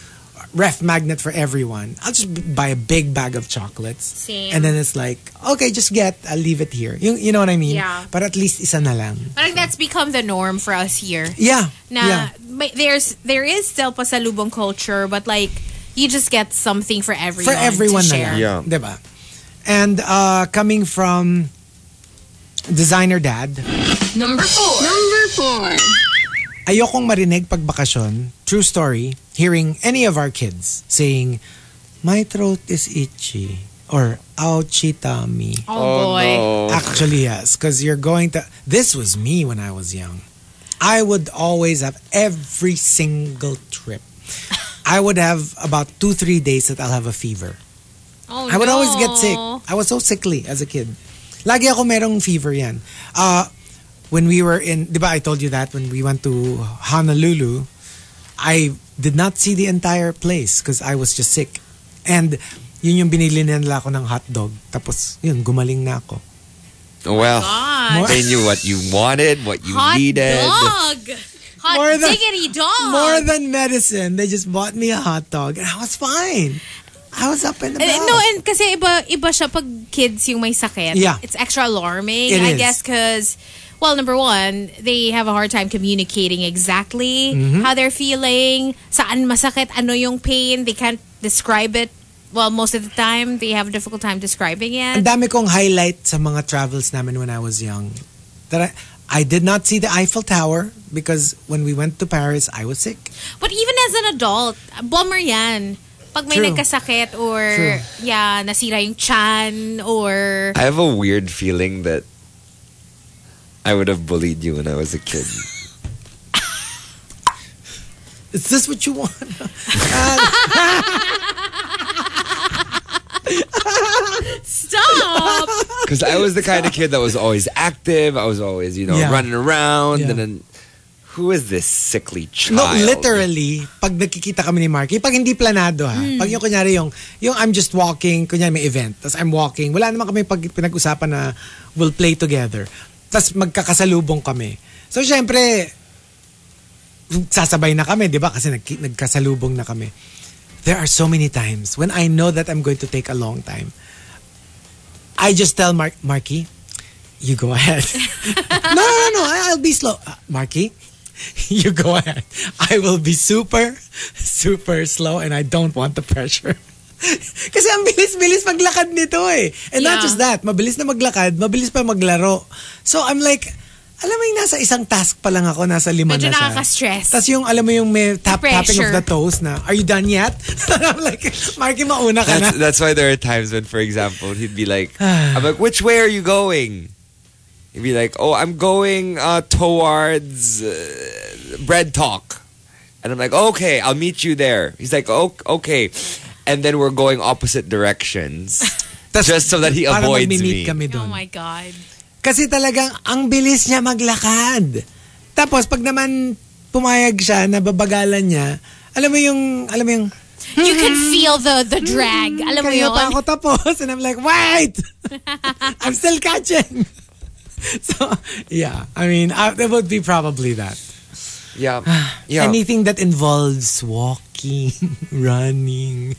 C: ref magnet for everyone. I'll just b- buy a big bag of chocolates.
E: Same.
C: And then it's like, okay, just get, I'll leave it here. You, you know what I mean?
E: Yeah.
C: But at least isa na lang.
E: Parang that's become the norm for us here.
C: Yeah.
E: Na
C: yeah.
E: may, there's there is still pasalubong culture, but like you just get something for everyone.
C: For everyone
E: to
C: na
E: share.
C: lang.
D: Yeah.
C: Diba? And uh, coming from designer dad,
A: Number four. Number four.
C: ayokong marinig pag bakasyon, true story, hearing any of our kids saying, my throat is itchy or ouchie tummy.
E: Oh, boy.
D: no.
C: Actually, yes, because you're going to. This was me when I was young. I would always have every single trip. I would have about two, three days that I'll have a fever.
E: Oh,
C: I would
E: no.
C: always get sick. I was so sickly as a kid. Lagi ako merong fever yan. Uh, when we were in, di ba I told you that when we went to Honolulu, I did not see the entire place because I was just sick. And yun yung binili nila ako ng hot dog. Tapos yun, gumaling na ako.
D: Well,
E: God.
D: they knew what you wanted, what you
E: Hot
D: needed.
E: dog. Hot
C: More than-
E: diggity dog.
C: More than medicine, they just bought me a hot dog and I was fine. I was up and about.
E: Eh, no, and kasi iba, iba siya pag kids yung may sakit.
C: Yeah.
E: It's extra alarming,
C: It
E: I
C: is.
E: guess, because, well, number one, they have a hard time communicating exactly
C: Mm-hmm.
E: how they're feeling, saan masakit, ano yung pain. They can't describe it. Well, most of the time, they have a difficult time describing
C: Ang
E: it.
C: dami kong highlight sa mga travels namin when I was young. That I, I did not see the Eiffel Tower because when we went to Paris, I was sick.
E: But even as an adult, bummer yan. Pag may
C: True.
E: nagkasakit or,
C: True.
E: yeah, nasira yung chan or...
D: I have a weird feeling that I would have bullied you when I was a kid.
C: Is this what you want?
E: Stop!
D: Because I was the kind of kid that was always active. I was always, you know,
C: Yeah.
D: running around.
C: Yeah.
D: And then, who is this sickly child?
C: No, literally, pag nakikita kami ni Marky, pag hindi planado ha,
E: Hmm.
C: pag yung kunyari yung, yung I'm just walking, kunyari may event, tapos I'm walking, wala naman kami pag pinag-usapan na we'll play together. Tapos magkakasalubong kami. So, syempre, sasabay na kami, di ba? Kasi nag, nagkasalubong na kami. There are so many times when I know that I'm going to take a long time. I just tell Mark, Marky, you go ahead. no, no, no, I- I'll be slow. Uh, Marky, you go ahead. I will be super, super slow and I don't want the pressure. Kasi ang bilis-bilis maglakad nito eh. And not
E: Yeah.
C: just that, mabilis na maglakad, mabilis pa maglaro. So I'm like, alam mo yung nasa isang task pa lang ako, nasa lima
E: Medyo
C: na siya.
E: nakaka-stress.
C: Tapos yung alam mo yung may tap, tapping of
E: Pressure.
C: the toes na, are you done yet? I'm like, Marky, mauna ka na.
D: That's, that's why there are times when, for example, he'd be like, I'm like, which way are you going? He'd be like, oh, I'm going uh, towards uh, Bread Talk. And I'm like, okay, I'll meet you there. He's like, oh, okay. And then we're going opposite directions.
C: Tas,
D: just so that he
C: para
D: avoids
C: magmi-meet
D: me.
C: kami
E: Oh
C: dun.
E: my God.
C: Kasi talagang ang bilis niya maglakad. Tapos pag naman pumayag siya, nababagalan niya, alam mo yung, alam mo yung,
E: You can feel the the drag. Alam mo
C: kaya
E: yun?
C: pa ako tapos. And I'm like, wait! I'm still catching. So, yeah. I mean, uh, it would be probably that.
D: Yeah. Yeah.
C: Anything that involves walking, running.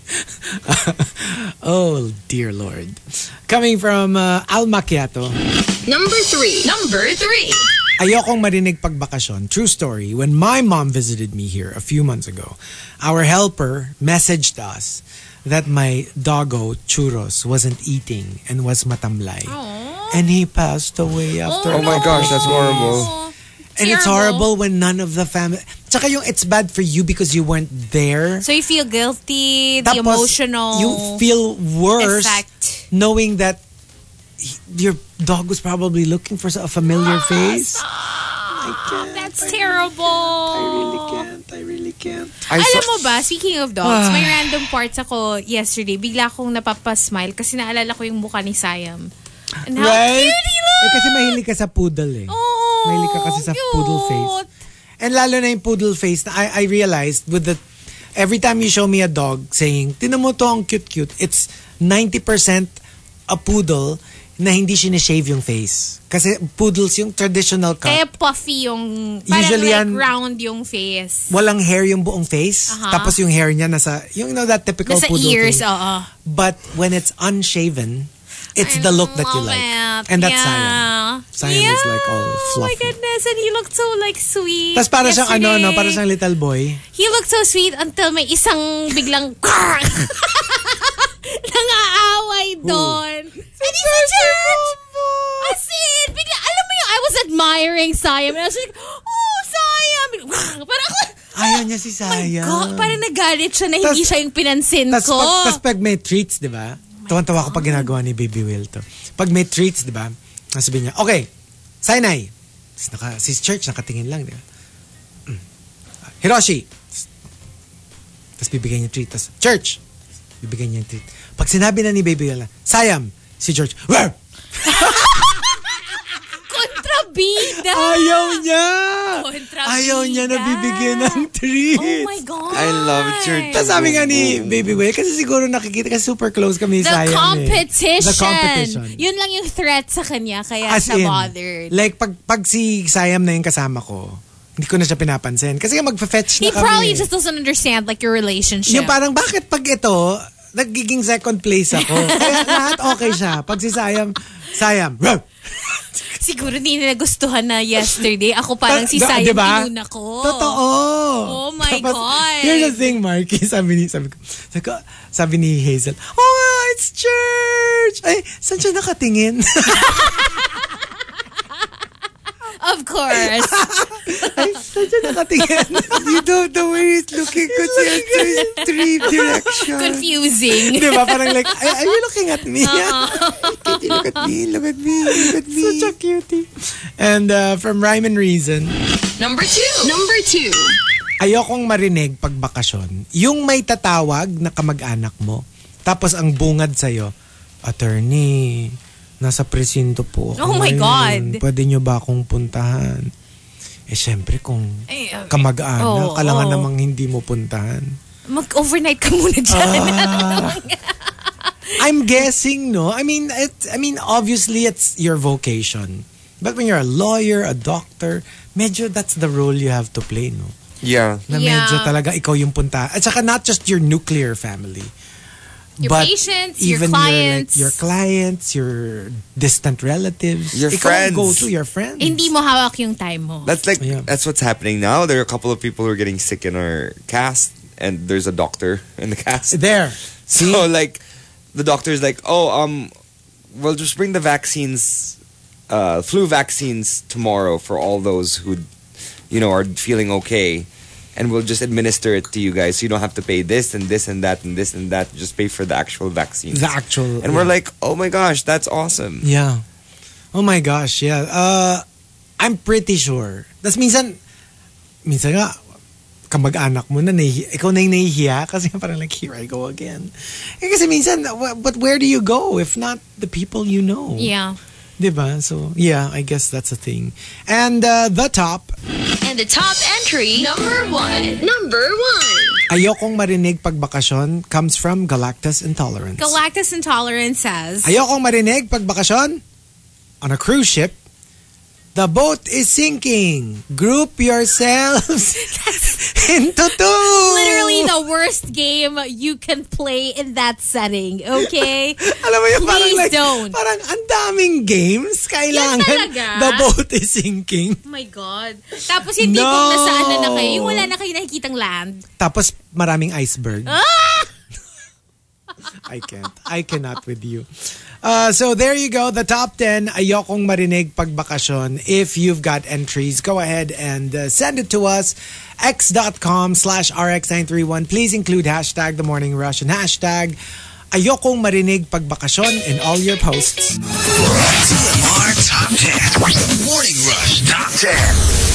C: Oh, dear Lord. Coming from uh, Al Macchiato.
A: Number three. Number three.
C: Ayokong marinig pagbakasyon. True story. When my mom visited me here a few months ago, our helper messaged us that my doggo, Churros, wasn't eating and was matamlay. And he passed away after.
D: Oh my gosh, that's horrible.
C: And it's
E: Terrible.
C: horrible when none of the family... Tsaka yung it's bad for you because you weren't there.
E: So you feel guilty, the
C: Tapos,
E: emotional
C: you feel worse
E: effect.
C: knowing that he- your dog was probably looking for a familiar face.
E: That's terrible.
C: I really can't. I really can't.
D: I
E: Alam
D: saw-
E: mo ba, speaking of dogs, may random parts ako yesterday. Bigla akong napapasmile kasi naalala ko yung mukha ni Siam. And how
C: Right?
E: cute he looks!
C: Eh, kasi mahilig ka sa poodle eh.
E: Oh,
C: Mahilig ka kasi sa
E: cute.
C: poodle face. And lalo na yung poodle face na I, I realized with the every time you show me a dog saying, tinan mo to ang cute-cute, it's ninety percent a poodle, na hindi sinishave yung face. Kasi poodles yung traditional cut.
E: Kaya puffy yung, parang
C: Usually
E: like
C: yan-
E: round yung face.
C: Walang hair yung buong face.
E: Aha.
C: Tapos yung hair niya nasa, yung you know that typical
E: Nasa
C: poodle
E: ears,
C: thing.
E: oo.
C: But when it's unshaven, it's
E: I
C: the look that you
E: love
C: like.
E: it.
C: And that's
E: yeah.
C: Siam. Siam
E: yeah.
C: is like all
E: Oh my
C: fluffy.
E: goodness, and he looked so like sweet.
C: Tapos para siyang ano,
E: yesterday.
C: no? Para siyang little boy.
E: He looked so sweet until may isang biglang nangaaway doon. And he's a church. As in, bigla, alam mo yung, I was admiring Siam. And I was like, oh, Siam. Parang ako,
C: Ayaw niya si Saya.
E: God, parang nagalit siya na hindi
C: Tas-
E: siya yung pinansin
C: Tapos
E: ko.
C: pag, tas pag may treats, di ba? Tawan-tawa ko pag ginagawa ni Baby Will to. Pag may treats, di ba? Sabi niya, okay, Sinai. Tapos naka, si Church, nakatingin lang, di ba? Mm. Hiroshi. Tapos bibigyan niya treat. Tapos, Church. Bibigyan niya treat. Pag sinabi na ni Baby Will, Siam, si Church, Rawr!
E: Kontrabida.
C: Ayaw niya!
E: Kontrabida.
C: Ayaw niya na bibigyan ng treat.
E: Oh my God.
D: I love church.
C: Tapos sabi nga ni Baby Will, kasi siguro nakikita, kasi super close kami ni
E: The
C: Sayang.
E: competition.
C: Eh. The competition.
E: Yun lang yung threat sa kanya, kaya
C: As
E: siya
C: in,
E: bothered.
C: like pag, pag si Sayam na yung kasama ko, hindi ko na siya pinapansin. Kasi magfe-fetch
E: He
C: na kami.
E: probably just doesn't understand like your relationship.
C: Yung parang, bakit pag ito, nagiging second place ako? Kaya lahat okay siya. Pag si Sayam, Sayam, Ruh!
E: Siguro hindi nila gustuhan na yesterday. Ako parang si
C: Da-
E: Sayang
C: diba?
E: inuna ko.
C: Totoo.
E: Oh my
C: Tapos,
E: God.
C: Here's the thing, Marky. Sabi ni, sabi ko, sabi, ko, sabi ni Hazel, oh, it's church. Ay, saan siya nakatingin?
E: Of course.
C: Ay, saan siya nakatingin? You don't know where he's looking kasi it's in three directions.
E: Confusing.
C: Di ba? Parang like, are, are you looking at me? Can you look at me? Look at me. Look at me. Such a cutie. And uh, from Rhyme and Reason,
A: Number two. Number two.
C: ayokong marinig pag bakasyon, yung may tatawag na kamag-anak mo, tapos ang bungad sa'yo, attorney, nasa presinto po ako
E: Oh my
C: ngayon.
E: God.
C: Pwede nyo ba akong puntahan? Eh, syempre, kung
E: Eh, okay.
C: kamag-anak,
E: Oh,
C: kailangan
E: oh.
C: namang hindi mo puntahan.
E: Mag-overnight ka muna dyan.
C: Ah. I'm guessing, no? I mean, it, I mean, obviously, it's your vocation. But when you're a lawyer, a doctor, medyo that's the role you have to play, no?
D: Yeah.
C: Na
E: Yeah.
C: medyo talaga ikaw yung punta. At saka not just your nuclear family.
E: Your
C: but
E: patients, your
C: even
E: clients.
C: Your, like, your clients, your distant relatives.
D: Your
C: ikaw
D: friends.
C: Go to your friends.
E: Hindi mo hawak yung time mo.
D: That's like
C: Yeah.
D: that's what's happening now. There are a couple of people who are getting sick in our cast, and there's a doctor in the cast.
C: There. See?
D: So like, the doctor's like, oh, um, we'll just bring the vaccines, uh, flu vaccines tomorrow for all those who, you know, are feeling okay, and we'll just administer it to you guys. So you don't have to pay this and this and that and this and that. Just pay for the actual vaccines.
C: The actual.
D: And we're like, oh my gosh, that's awesome.
C: Yeah. Oh my gosh, yeah. Uh, I'm pretty sure. Tapos minsan, minsan nga, kamag-anak mo na, nahihi, ikaw na yung nahihiya kasi parang like, here I go again. Eh, kasi minsan, w- but where do you go if not the people you know?
E: Yeah.
C: Diba? So, yeah, I guess that's a thing. And uh, the top,
A: And the top entry, number one. Number one.
C: ayokong marinig pag bakasyon comes from Galactus Intolerance.
E: Galactus Intolerance says,
C: Ayokong marinig pag bakasyon on a cruise ship, the boat is sinking. Group yourselves into two.
E: literally the worst game you can play in that setting, okay?
C: Alam mo yung parang
E: Please
C: like,
E: don't.
C: parang ang daming games kailangan.
E: Yan talaga?
C: The boat is sinking.
E: Oh my God. Tapos hindi
C: No.
E: kung nasaan na na kayo. Yung wala na kayo nakikitang land.
C: Tapos maraming iceberg.
E: Ah!
C: I can't. I cannot with you. Uh, so there you go. The top ten. Ayokong marinig pag bakasyon. If you've got entries, go ahead and uh, send it to us. X.com slash RX931. Please include hashtag The Morning Rush and hashtag Ayokong marinig pag bakasyon in all your posts.
G: T M R Top ten. Morning Rush Top ten.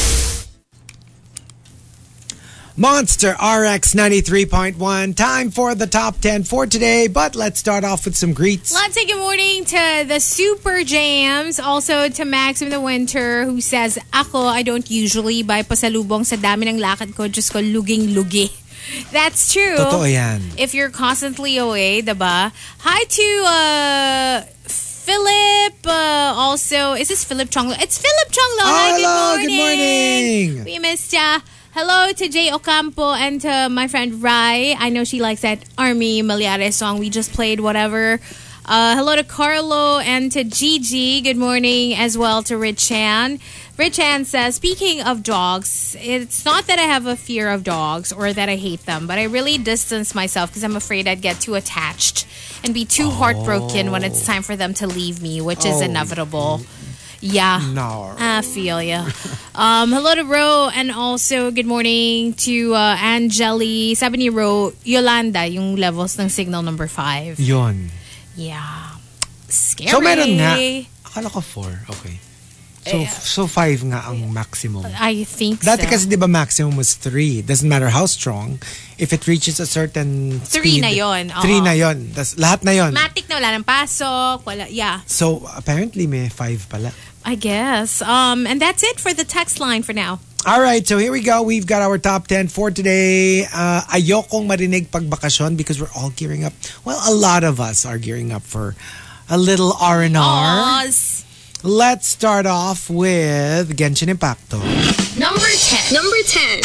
C: Monster R X ninety-three point one. Time for the top ten for today. But let's start off with some greets.
E: Let's say good morning to the Super Jams. Also to Max in the Winter who says, Ako, I don't usually buy pasalubong sa dami ng lakad ko. Just ko luging-lugi. That's true.
C: Totoo yan.
E: If you're constantly away, diba? Hi to uh, Philip, uh, also, is this Philip Chonglo? It's Philip Chonglo.
C: Oh,
E: Hi,
C: hello,
E: good
C: good
E: morning.
C: morning.
E: We missed ya. Hello to Jay Ocampo and to my friend Rai. I know she likes that Army Malyares song we just played, whatever. Uh, hello to Carlo and to Gigi. Good morning as well to Rich Chan. Rich Chan says, speaking of dogs, it's not that I have a fear of dogs or that I hate them, but I really distance myself because I'm afraid I'd get too attached and be too heartbroken when it's time for them to leave me, which is
C: Oh.
E: inevitable. Yeah.
C: No.
E: I feel ya. Um, hello to Ro and also good morning to uh, Angeli. Sabi ni Ro, Yolanda, yung levels ng signal number five.
C: Yun.
E: Yeah. Scary.
C: So meron nga. Akala ko four. Okay. So
E: Eh,
C: so five nga ang maximum.
E: I think
C: Dati
E: so.
C: kasi di ba maximum was three. Doesn't matter how strong. If it reaches a certain
E: Three
C: speed.
E: na yun, oo.
C: Three na yun. Das, lahat na yun.
E: Matic na wala ng pasok. Wala, yeah.
C: So apparently may five pala.
E: I guess. Um, and that's it for the text line for now.
C: All right, so here we go. We've got our top ten for today. Uh, ayokong marinig pagbakasyon because we're all gearing up. Well, a lot of us are gearing up for a little R and R.
E: Oz.
C: Let's start off with Genshin Impacto.
A: Number ten. Number ten.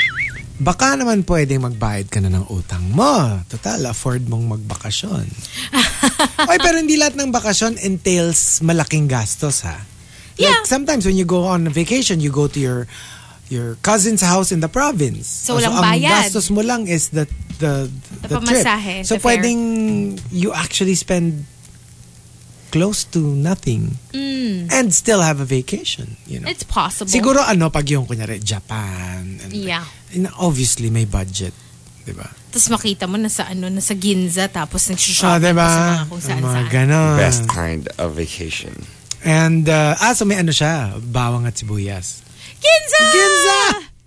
C: Baka naman pwedeng magbayad ka na ng utang mo. Total, afford mong magbakasyon. Oy, pero hindi lahat ng bakasyon entails malaking gastos, ha?
E: Yeah.
C: Like sometimes when you go on vacation, you go to your your cousin's house in the province.
E: So, walang
C: ang
E: bayad.
C: gastos mo lang is the the,
E: The
C: the, trip.
E: pamasahe,
C: So
E: the fare.
C: pwedeng you actually spend close to nothing and still have a vacation, you know.
E: It's possible.
C: Siguro ano pag yung kunyari Japan and
E: Yeah.
C: and obviously may budget, 'di ba?
E: Tapos makita mo nasa ano, nasa Ginza tapos
C: Ah,
E: nagsho-shopping
C: 'di ba?
E: pa sa mga kung
C: Ang
E: saan
C: mga
E: saan.
C: ganon.
D: Best kind of vacation.
C: And uh, ah, so may ano siya, bawang at sibuyas.
E: Ginza!
C: Ginza!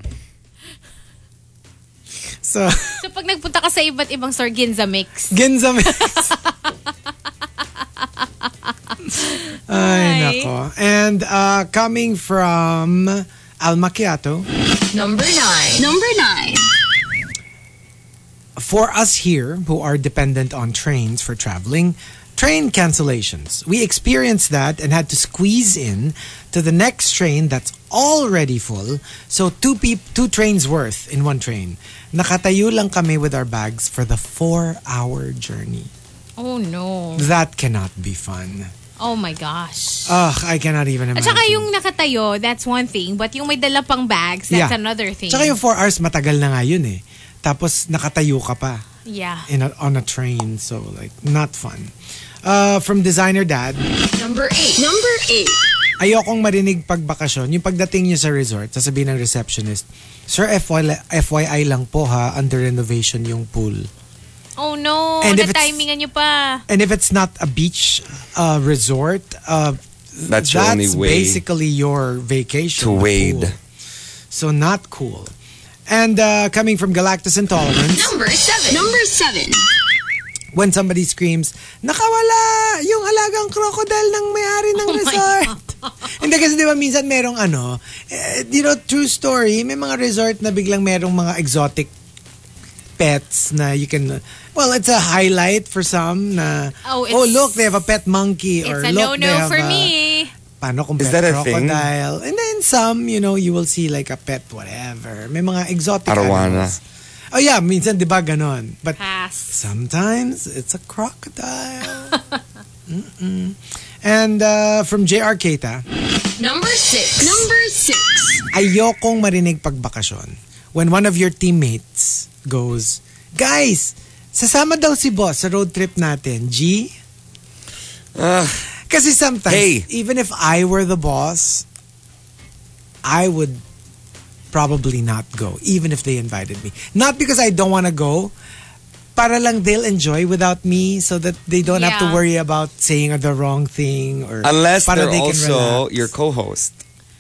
C: So,
E: So pag nagpunta ka sa iba't ibang store, Ginza mix.
C: Ginza mix. Ay,
E: Hi.
C: nako. And uh, coming from Al Macchiato,
A: Number nine. Number nine.
C: for us here who are dependent on trains for traveling, train cancellations. We experienced that and had to squeeze in to the next train that's already full. So two peop- two trains worth in one train. Nakatayo lang kami with our bags for the four-hour journey.
E: Oh no.
C: That cannot be fun.
E: Oh my gosh.
C: Ugh, I cannot even
E: At
C: imagine.
E: saka yung nakatayo, that's one thing. But yung may dala pang bags, that's another thing.
C: Tsaka yung four hours, matagal na nga yun eh. Tapos nakatayo ka pa
E: Yeah.
C: in a, on a train. So like, not fun. Uh, from Designer Dad,
A: Number eight. Number eight.
C: ayokong marinig pagbakasyon. Yung pagdating niyo sa resort, sasabihin ng receptionist, Sir, F Y I, F Y I lang po ha, under renovation yung pool.
E: Oh no,
C: And if it's-
E: na-timingan nyo pa.
C: And if it's not a beach uh, resort, uh,
D: That's your only way
C: basically your vacation.
D: to
C: the
D: wade.
C: pool. So not cool. And uh, coming from Galactus Intolerance,
A: Number seven. Number seven.
C: when somebody screams, nakawala yung alagang crocodile ng may-ari ng resort. Hindi kasi di ba minsan merong ano, eh, you know, true story, may mga resort na biglang merong mga exotic pets na you can, well, it's a highlight for some na,
E: Oh, it's-
C: oh look, they have a pet monkey.
E: It's
C: or
E: a
C: look, they
E: no-no
C: have
E: for
C: a,
E: me.
C: Paano kung
D: Is
C: pet
D: that a thing?
C: crocodile? And then some, you know, you will see like a pet whatever. May mga exotic
D: Arowana.
C: animals. Oh yeah, minsan di ba ganon? But
E: Pass.
C: sometimes it's a crocodile. Mm-mm. And uh, from J R Keita,
A: Number six. Number six.
C: ayokong marinig pagbakasyon when one of your teammates goes, guys, sasama daw si boss sa road trip natin. G?
D: Ah,
C: Kasi sometimes,
D: Hey.
C: even if I were the boss, I would probably not go, even if they invited me. Not because I don't want to go, para lang they'll enjoy without me so that they don't have to
E: Yeah.
C: worry about saying the wrong thing or
D: unless
C: para
D: they're
C: they can
D: also
C: relax.
D: your co-host.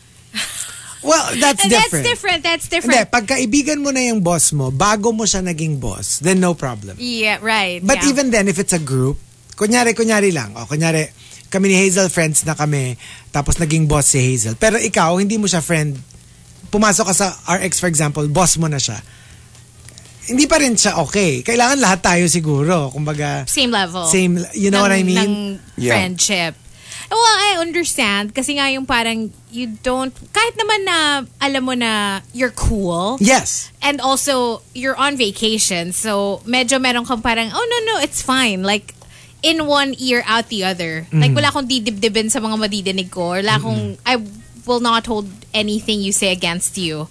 C: Well, that's
E: And
C: different.
E: that's different. That's
C: Hindi,
E: different.
C: pagkaibigan mo na yung boss mo, bago mo siya naging boss, then no problem.
E: Yeah, right.
C: But
E: yeah.
C: even then, if it's a group, kunyari, kunyari lang, o kunyari, kami ni Hazel friends na kami, tapos naging boss si Hazel. Pero ikaw, hindi mo siya friend. Pumasok ka sa R X, for example, boss mo na siya. Hindi pa rin siya okay. Kailangan lahat tayo siguro. Kumbaga,
E: Same level.
C: same, you know
E: ng,
C: what I mean?
E: Ng
D: Yeah.
E: friendship. Well, I understand. Kasi nga yung parang you don't, kahit naman na alam mo na you're cool.
C: Yes.
E: And also, you're on vacation. So, medyo meron kang parang, oh no, no, it's fine. Like, in one ear, out the other.
C: Mm.
E: Like, wala akong didibdibin sa mga madidinig ko. Or wala akong, I will not hold anything you say against you.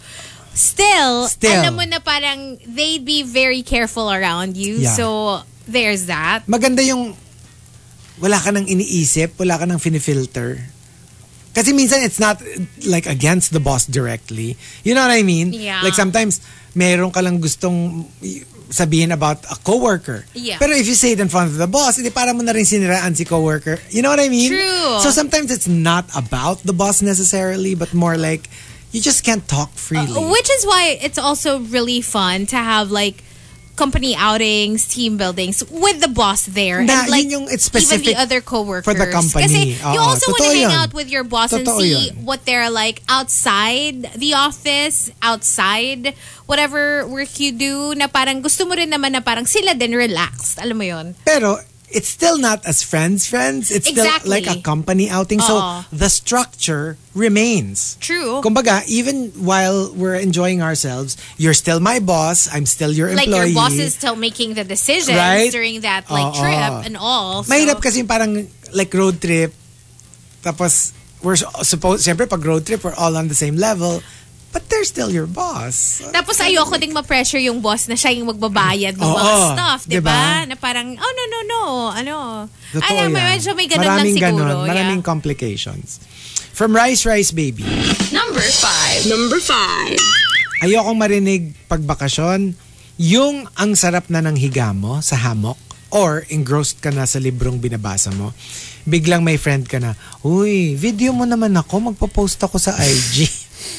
E: Still,
C: Still.
E: alam mo na parang they'd be very careful around you.
C: Yeah.
E: So, there's that.
C: Maganda yung wala ka nang iniisip, wala ka nang finifilter. Kasi minsan it's not like against the boss directly. You know what I mean?
E: Yeah.
C: Like sometimes meron ka lang gustong sabihin about a coworker.
E: Yeah.
C: Pero if you say it in front of the boss, hindi para mo na rin siniraan si coworker. You know what I mean?
E: True.
C: So sometimes it's not about the boss necessarily, but more like you just can't talk freely.
E: Uh, which is why it's also really fun to have like company outings, team buildings with the boss there.
C: Na,
E: and like
C: yun yung it's
E: even
C: specific
E: the other coworkers.
C: for the company.
E: Kasi you
C: Oo,
E: also want
C: totoo
E: to hang
C: yun.
E: out with your boss and
C: Totoo
E: see
C: yun.
E: what they're like outside the office, outside whatever work you do, na parang gusto mo rin naman na parang sila din relaxed. Alam mo yun?
C: Pero it's still not as friends friends. It's still
E: Exactly.
C: like a company outing. So
E: Oo.
C: the structure remains.
E: True.
C: Kumbaga, even while we're enjoying ourselves, you're still my boss. I'm still your
E: Like
C: employee.
E: your boss is still making the decisions
C: Right?
E: during that like
C: Oo.
E: trip and all. So,
C: Mahirap kasi yung parang like road trip. Tapos we're supposed, siyempre pag road trip, we're all on the same level. But they're still your boss.
E: Tapos ayoko ding ma-pressure yung boss na siya yung magbabayad ng
C: Oo,
E: mga stuff, di ba?
C: diba?
E: Na parang, oh no, no, no, ano.
C: Totoo
E: Ay,
C: yan.
E: medyo may ganun
C: Maraming
E: lang siguro.
C: ganon, maraming
E: yeah.
C: complications. From Rice Rice Baby.
A: Number five. Number five.
C: Ayokong marinig pagbakasyon yung ang sarap na ng higa mo sa hammock or engrossed ka na sa librong binabasa mo. Biglang may friend ka na, uy, video mo naman ako, magpo-post ako sa I G.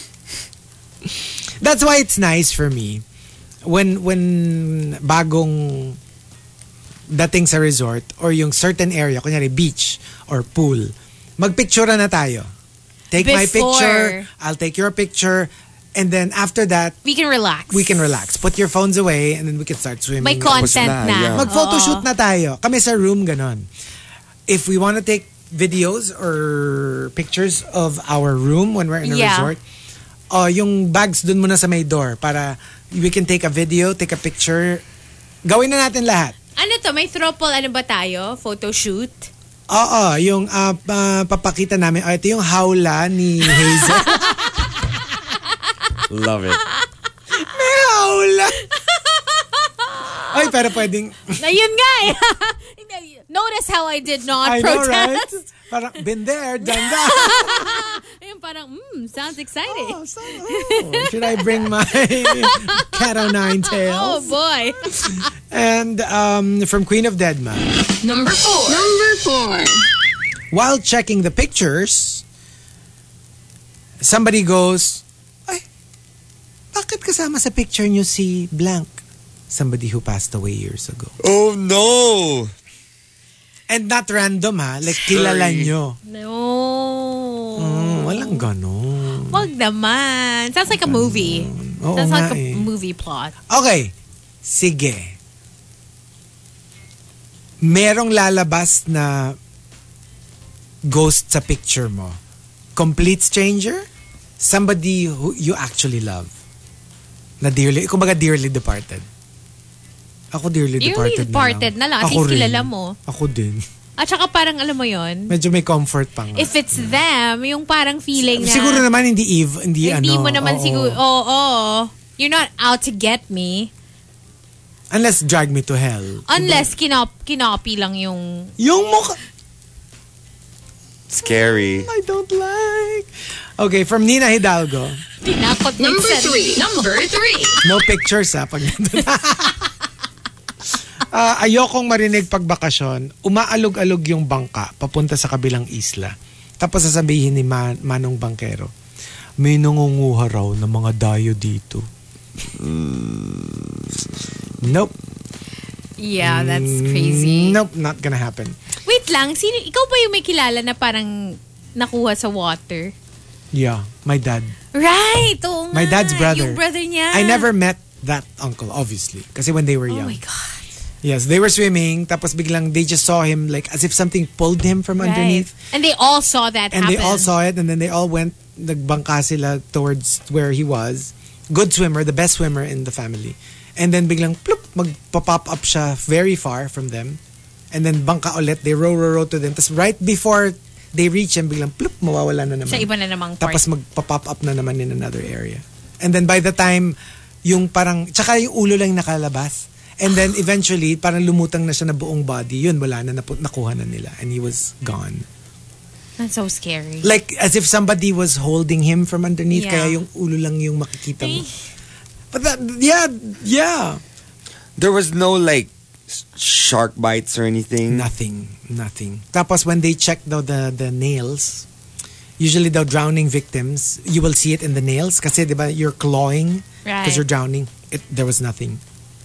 C: That's why it's nice for me when when bagong dating sa resort or yung certain area, kunyari beach or pool, magpicture na tayo. Take my
E: Before.
C: picture, I'll take your picture, and then after that,
E: We can relax.
C: we can relax. Put your phones away and then we can start swimming.
E: May content
D: na,
E: na.
D: yeah.
C: Mag-photoshoot na tayo. Kami sa room, ganon. If we want to take videos or pictures of our room when we're in a
E: Yeah.
C: resort, oh, yung bags dun muna sa may door para we can take a video, take a picture. Gawin na natin lahat.
E: Ano to? May throuple, ano ba tayo? Photo shoot?
C: Oo, yung uh, uh, papakita namin. Oh, ito yung hawla ni Hazel.
D: Love it.
C: May hawla. Ay, pero pwedeng...
E: Ayun nga eh. Notice how I did not
C: I know, right?
E: protest.
C: Parang, been there, done that.
E: Ayun, parang, mm, sounds exciting.
C: Oh, so, oh, should I bring my cat o' nine
E: Oh,
C: tails?
E: boy.
C: And um, from Queen of Deadma,
A: Number four. Number four.
C: while checking the pictures, somebody goes, ay, bakit kasama sa picture niyo si blank? Somebody who passed away years ago.
D: Oh no!
C: And not random ha, like kilala
D: Sorry.
C: nyo.
E: No.
C: Mm, walang ganon.
E: Wag naman. Sounds like a movie.
C: Oo
E: Sounds
C: nga
E: like a
C: eh.
E: movie plot.
C: Okay, sige. Merong lalabas na ghost sa picture mo. Complete stranger? Somebody who you actually love. Na dearly, kumbaga dearly departed. Ako dearly,
E: Dearly
C: departed,
E: departed na lang. At
C: Ako
E: least
C: rin.
E: kilala mo.
C: Ako din.
E: At saka parang, alam mo yon,
C: Medyo may comfort pa nga.
E: if it's them, yung parang feeling na...
C: Siguro naman hindi Eve, hindi,
E: Hindi
C: ano.
E: mo naman
C: oo.
E: siguro, oo, oh, you're not out to get me.
C: Unless drag me to hell.
E: Unless kinop, kinopy lang yung...
C: Yung mukha...
D: Scary.
C: I don't like. Okay, from Nina Hidalgo.
E: Tinakot na
A: Number
E: yung
A: three. Number three.
C: No pictures ha. Pag uh, ayokong marinig pag bakasyon, umaalog-alog yung bangka papunta sa kabilang isla. Tapos sasabihin ni Man- Manong Bangkero, may nangunguha raw ng mga dayo dito. Nope.
E: Yeah, that's crazy.
C: Nope, not gonna happen.
E: Wait lang, sino, ikaw ba yung may kilala na parang nakuha sa water?
C: Yeah, my dad.
E: Right, oo nga.
C: My dad's brother.
E: Yung brother niya.
C: I never met that uncle, obviously. Kasi when they were
E: Oh
C: young.
E: my God.
C: Yes, they were swimming. Tapos biglang they just saw him like as if something pulled him from
E: Right.
C: underneath.
E: And they all saw that
C: And
E: happen.
C: they all saw it and then they all went, nagbangka sila towards where he was. Good swimmer, the best swimmer in the family. And then biglang ploop, magpa-pop up siya very far from them. And then bangka ulit, they row, row, row to them. Tapos right before they reach him, biglang ploop, mawawala na naman.
E: Sa iba na namang part.
C: Tapos magpa-pop up na naman in another area. And then by the time, yung parang, tsaka yung ulo lang nakalabas. And then eventually, parang lumutang na siya na buong body. Yun, wala na, napu- nakuha na nila. And he was gone.
E: That's so scary.
C: Like, as if somebody was holding him from underneath,
E: Yeah.
C: kaya yung ulo lang yung makikita mo. But that, yeah, yeah.
D: There was no like s- shark bites or anything.
C: Nothing, nothing. Tapos when they check though the, the nails, usually the drowning victims, you will see it in the nails kasi diba you're clawing because
E: Right.
C: you're drowning. It, there was nothing.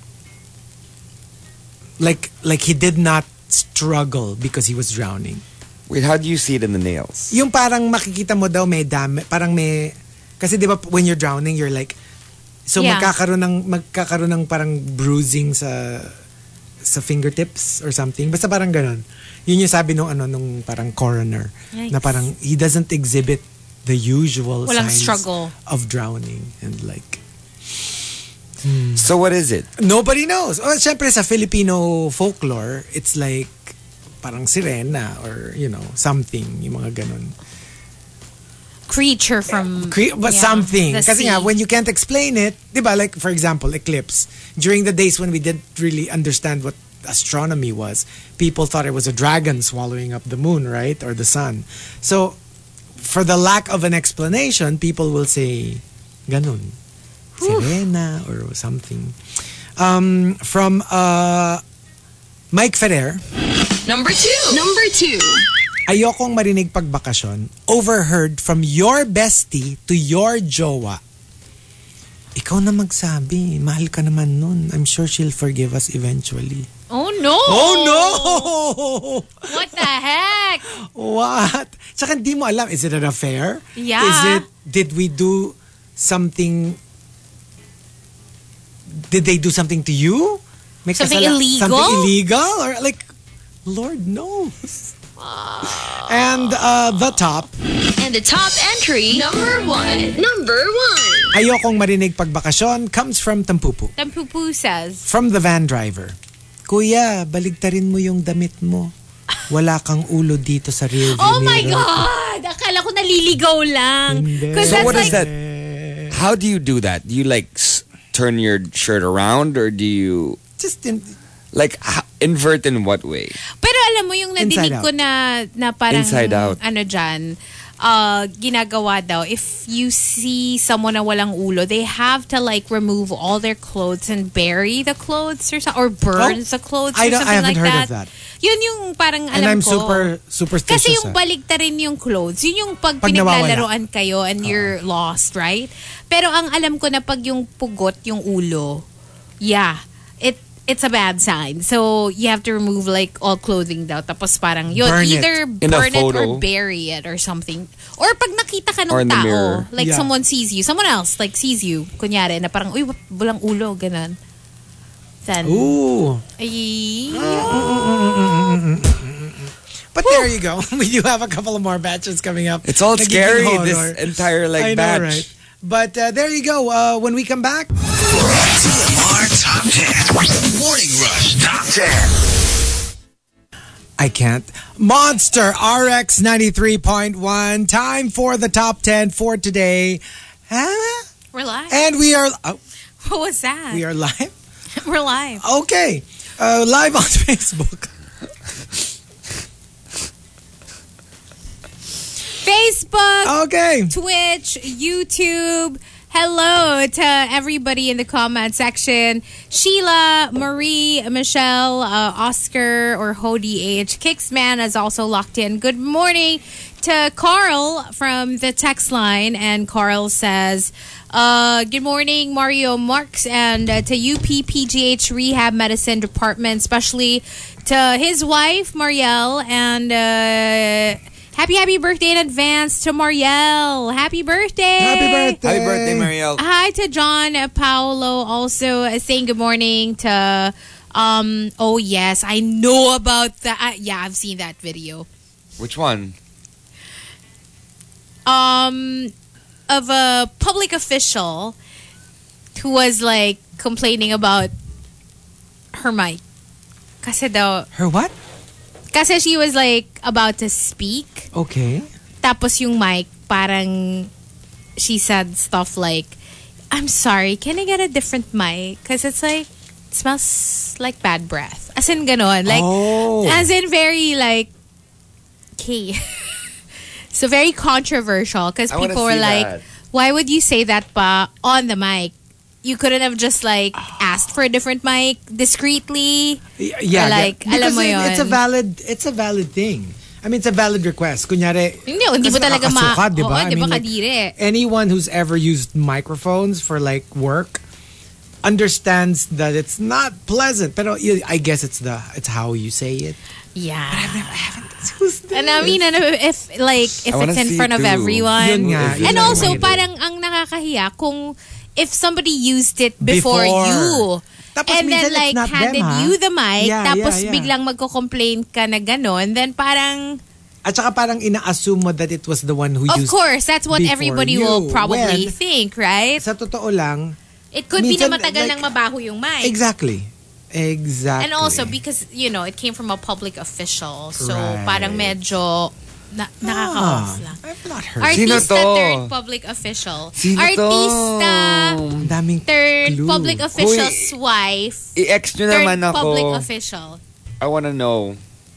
C: Like like he did not struggle because he was drowning.
D: Wait, how do you see it in the nails?
C: Yung parang makikita mo daw may dam, parang may kasi 'di ba when you're drowning you're like so
E: Yeah.
C: magkakaroon ng magkakaroon ng parang bruising sa sa fingertips or something. Basta parang ganun. Yun yung sabi nung ano nung parang coroner
E: Yikes.
C: na parang he doesn't exhibit the usual
E: Walang
C: signs
E: struggle.
C: of drowning and like
D: So what is it?
C: nobody knows. Oh, syempre sa Filipino folklore, it's like parang sirena or you know something yung mga ganun.
E: Creature from
C: Cre- but
E: yeah,
C: something.
E: the
C: Kasi
E: sea.
C: nga, when you can't explain it, di ba, like, for example, eclipse. During the days when we didn't really understand what astronomy was, people thought it was a dragon swallowing up the moon, right? Or the sun. So, for the lack of an explanation, people will say, ganun. Sirena or something. Um, from uh, Mike Ferrer,
A: Number two. Number two.
C: ayokong marinig pagbakasyon, overheard from your bestie to your jowa. Ikaw na magsabi. Mahal ka naman nun. I'm sure she'll forgive us eventually.
E: Oh no!
C: Oh no!
E: What the heck?
C: What? Tsaka hindi mo alam. Is it an affair?
E: Yeah.
C: Is it, did we do something, did they do something to you? May
E: Something
C: kasala-
E: illegal?
C: Something illegal? Or like, Lord knows. And uh, the top,
A: And the top entry, number one. Number one.
C: ayokong marinig pagbakasyon comes from Tampupu.
E: Tampupu says,
C: From the van driver. Kuya, baligtarin mo yung damit mo. Wala kang ulo dito sa rear view
E: oh my
C: mirror.
E: God! Akala ko naliligaw lang.
C: Hindi.
E: Because
D: So
E: that's
D: what is
E: like,
D: that? How do you do that? Do you like s- turn your shirt around or do you
C: Just in,
D: like h- invert in what way?
E: pero alam mo yung nadinig
C: Inside
E: ko na, na parang,
D: Inside out.
E: ano dyan, uh, ginagawa daw, if you see someone na walang ulo, they have to like remove all their clothes and bury the clothes or so, or burn
C: Oh,
E: the clothes
C: I
E: or
C: don't- I
E: something
C: haven't
E: like
C: heard
E: that.
C: of that.
E: Yun yung parang
C: and
E: alam
C: I'm
E: ko.
C: super superstitious.
E: Kasi yung
C: ah.
E: baligtarin yung clothes, yun yung pag,
C: Pag nawawala.
E: pinaglalaroan kayo and you're lost, right? Pero ang alam ko na pag yung pugot yung ulo, yeah, it it's a bad sign. So you have to remove like all clothing daw. Tapos parang yun,
C: Burn it.
E: either
D: In a
E: burn it or
D: photo.
E: bury it or something. Or pag nakita ka
D: Or
E: ng
D: in the
E: tao,
D: mirror.
E: like
C: Yeah.
E: someone sees you, someone else like sees you, kunyari, na parang, uy, walang ulo, ganun. Then,
C: Ooh.
E: ay,
C: But there you go. We do have a couple of more batches coming up.
D: It's all
C: Nagiging
D: scary,
C: horror.
D: this entire like
C: I know,
D: batch.
C: right? But uh, there you go. Uh, when we come back,
G: T M R Top ten. Morning Rush Top ten.
C: I can't. Monster R X ninety-three point one. Time for the top ten for today. Huh?
E: we're live.
C: And we are oh,
E: What was that?
C: we are live.
E: We're live.
C: Okay. Uh, live on Facebook.
E: Facebook,
C: Okay.
E: Twitch, YouTube. Hello to everybody in the comment section. Sheila, Marie, Michelle, uh, Oscar, or Hody H. Kicksman is also locked in. Good morning to Carl from the text line. And Carl says, uh, good morning, Mario Marks, and uh, to U P P G H Rehab Medicine Department, especially to his wife, Marielle, and uh, happy, happy birthday in advance to Marielle. Happy birthday.
C: Happy birthday.
D: Happy birthday, Marielle.
E: Hi to John Paolo, also uh, saying good morning to Um. Oh yes, I know about that. Uh, yeah, I've seen that video.
D: Which one?
E: Um, of a public official who was like complaining about her mic. Kasi daw,
C: Her what?
E: kasi she was like about to speak.
C: Okay.
E: Tapos yung mic, parang she said stuff like, I'm sorry, can I get a different mic? Because it's like, it smells like bad breath. As in ganon. Like,
C: Oh.
E: as in very like, okay. So very controversial because
D: I wanna
E: people were
D: see
E: like,
D: that.
E: why would you say that pa on the mic? You couldn't have just like asked for a different mic discreetly.
C: Y- Yeah,
E: Or like,
C: because
E: alam mo
C: it-
E: yun.
C: it's a valid it's a valid thing. I mean, it's a valid request. Kunyari,
E: Hindi, hindi mo
C: kasi
E: talaga ma...
C: nakakasuka, di ba?
E: Oo,
C: I
E: di ba
C: mean, like,
E: kadiri?
C: anyone who's ever used microphones for like work understands that it's not pleasant. Pero y- I guess it's the it's how you say it.
E: Yeah.
C: Who's this?
E: And I mean, ano, if like if
D: I wanna
E: it's in
D: see
E: front of
D: too.
E: everyone.
C: Yun nga, yun
E: And
C: lang
E: also,
C: yung mahirap.
E: parang ang nakakahiya kung if somebody used it before,
C: Before.
E: you.
C: Tapos
E: and
C: minsan
E: then
C: it's
E: like
C: not them,
E: handed
C: ha?
E: you the mic,
C: Yeah,
E: tapos
C: yeah, yeah.
E: biglang magko-complain ka na gano'n, then parang,
C: At saka parang ina-assume mo that it was the one who
E: of
C: used
E: course, that's what
C: before
E: everybody
C: you.
E: will probably
C: When,
E: think, right?
C: sa totoo lang,
E: It could be na
C: minsan,
E: matagal
C: like-
E: nang mabaho yung mic.
C: exactly. Exactly.
E: And also because, you know, it came from a public official. So
C: Right.
E: parang medyo na, nakaka-off
C: Ah,
E: lang.
C: I've not heard.
D: Sino
E: Artista,
D: to?
E: third public official.
D: Sino to?
E: Artista,
C: Ang daming
E: third
C: clue.
E: public official's wife.
D: I-ex nyo
E: Third
D: naman ako.
E: public official.
D: I wanna know.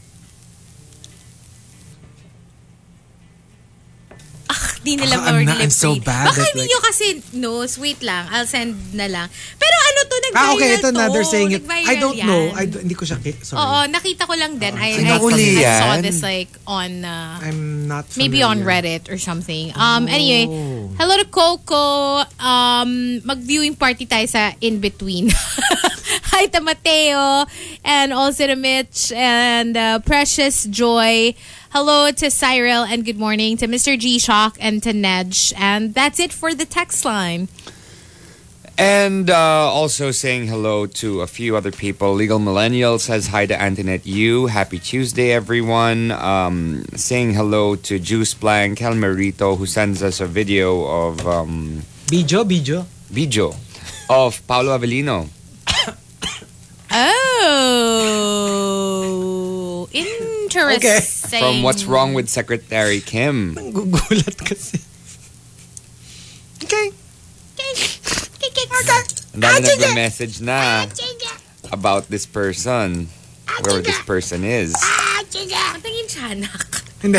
E: Ah, di nila
C: Ah, I'm
E: ma-lip
C: not- I'm so
E: read.
C: bad
E: Baka
C: at,
E: hindi
C: like-
E: nyo kasi knows. Wait lang. I'll send na lang. Pero ano to, nag-viral
C: Ah, okay, ito
E: to.
C: na. They're saying it.
E: Nag-viral
C: I don't
E: yan.
C: know. I don't- hindi ko siya, ki- sorry.
E: Oo, nakita ko lang din. I,
D: Sino
E: I,
D: uli
E: I saw
D: yan?
E: this like on... Uh,
C: I'm not familiar.
E: maybe on Reddit or something. Um, Anyway,
C: Oh.
E: hello to Coco. Um, mag-viewing party tayo sa in-between. Hi to Mateo and also to Mitch and uh, Precious Joy. Hello to Cyril and good morning to Mister G-Shock and to Nedge. And that's it for the text line.
D: And uh, also saying hello to a few other people. Legal Millennial says hi to Antoinette Yu. Happy Tuesday, everyone. Um, saying hello to Juice Blank, Calmerito, who sends us a video of um,
C: Bijo, Bijo.
D: Bijo of Paolo Avellino.
E: Oh, interesting.
D: From What's Wrong with Secretary Kim.
C: Gugulat kasi. Okay.
D: Ang dami nagme-message na about this person. Where this person is.
E: Tingin tiyanak.
C: Hindi.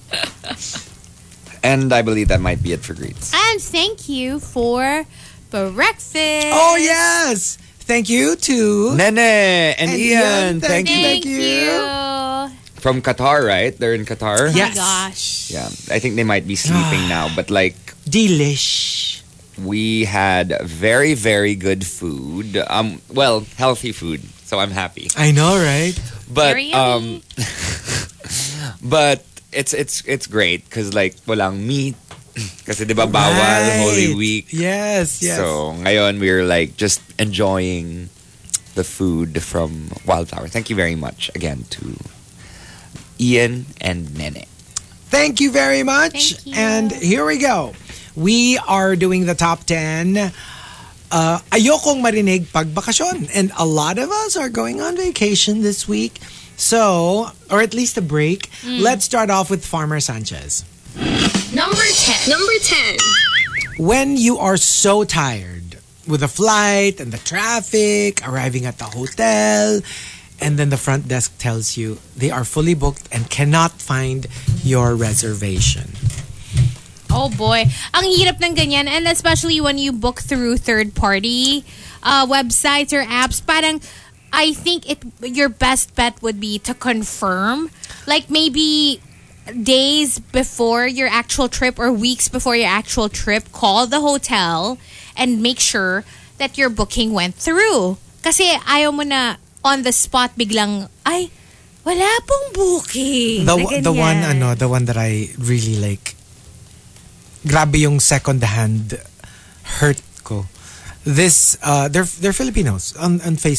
D: And I believe that might be it for greets.
E: And thank you for breakfast.
C: Oh, yes. Thank you to...
D: Nene and,
C: And
D: Ian,
C: Ian,
D: thank,
C: thank
D: you.
E: Thank
C: you.
E: you.
D: From Qatar, right? They're in Qatar?
E: Oh
C: Yes.
E: my gosh.
D: Yeah, I think they might be sleeping now, but like
C: Delish.
D: we had very, very good food. Um, well, healthy food, so I'm happy.
C: I know, right?
D: But
E: Very
D: um, but it's it's it's great because like walang meat, kasi di ba bawal
C: Right.
D: Holy Week.
C: Yes, yes.
D: So ngayon we're like just enjoying the food from Wildflower. Thank you very much again to Ian and Nene.
C: Thank you very much.
E: Thank you.
C: And here we go. We are doing the top ten. Uh, ayokong marinig pag bakasyon. And a lot of us are going on vacation this week. So, or at least a break. Let's start off with Farmer Sanchez.
A: Number ten. Number ten.
C: When you are so tired with the flight and the traffic, arriving at the hotel, and then the front desk tells you they are fully booked and cannot find your reservation.
E: Oh boy. Ang hirap ng ganyan, and especially when you book through third party uh, websites or apps, parang I think it your best bet would be to confirm, like maybe days before your actual trip or weeks before your actual trip, call the hotel and make sure that your booking went through. Kasi ayaw mo na on the spot biglang, ay, wala pong booking.
C: The,
E: Na
C: the one,
E: ganyan.
C: ano, the one that I really like, grabe yung second hand hurt ko. This, uh, they're, they're Filipinos on, on Facebook.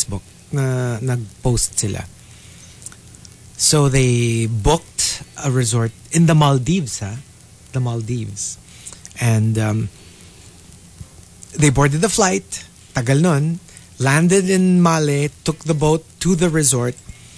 C: na nag-post sila. So they booked a resort in the Maldives, ha? The Maldives. And um, they boarded the flight, tagal nun, landed in Male, took the boat to the resort.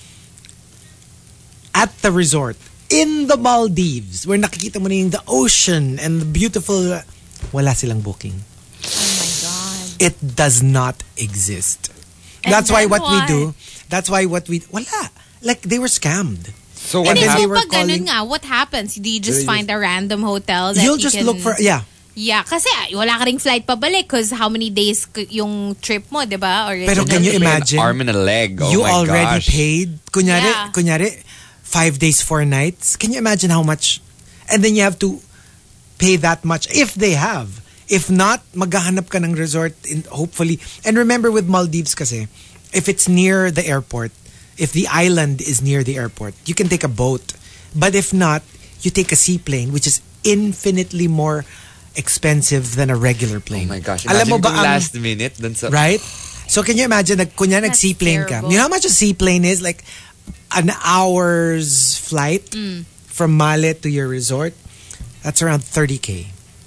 C: At the resort, in the Maldives, where nakikita mo na yung the ocean and the beautiful, wala silang booking.
E: Oh my God.
C: It does not exist.
E: And
C: That's why
E: then
C: what we
E: what?
C: do, that's why what we, wala. Like, they were scammed.
D: So
C: And
D: what
C: then
D: happened?
C: they
E: So
C: were
E: pag ganun
C: calling-
E: nga, what happens? Do you just
D: They
E: find a random hotel that
C: You'll
E: you
C: just
E: can...
C: look for, yeah.
E: Yeah, kasi ah, wala ka ring flight pabalik because how many days k- yung trip mo, di ba?
C: Pero can you
D: Like an
C: imagine?
D: arm and a leg. Oh
C: you
D: my
C: already
D: gosh.
C: paid. Kunyari,
E: Yeah.
C: kunyari, five days, four nights. Can you imagine how much? And then you have to pay that much if they have. If not, maghahanap ka ng resort in, hopefully. And remember with Maldives kasi, if it's near the airport, if the island is near the airport, you can take a boat. But if not, you take a seaplane, which is infinitely more expensive than a regular plane.
D: Oh my gosh.
C: Alam mo
D: Imagine
C: ba
D: kung
C: ang-
D: last minute dun sa...
C: Right? So can you imagine, nag, kunya
E: That's
C: nag-seaplane ka.
E: terrible.
C: You know how much a seaplane is? Like an hour's flight
E: Mm.
C: from Male to your resort. That's around thirty K.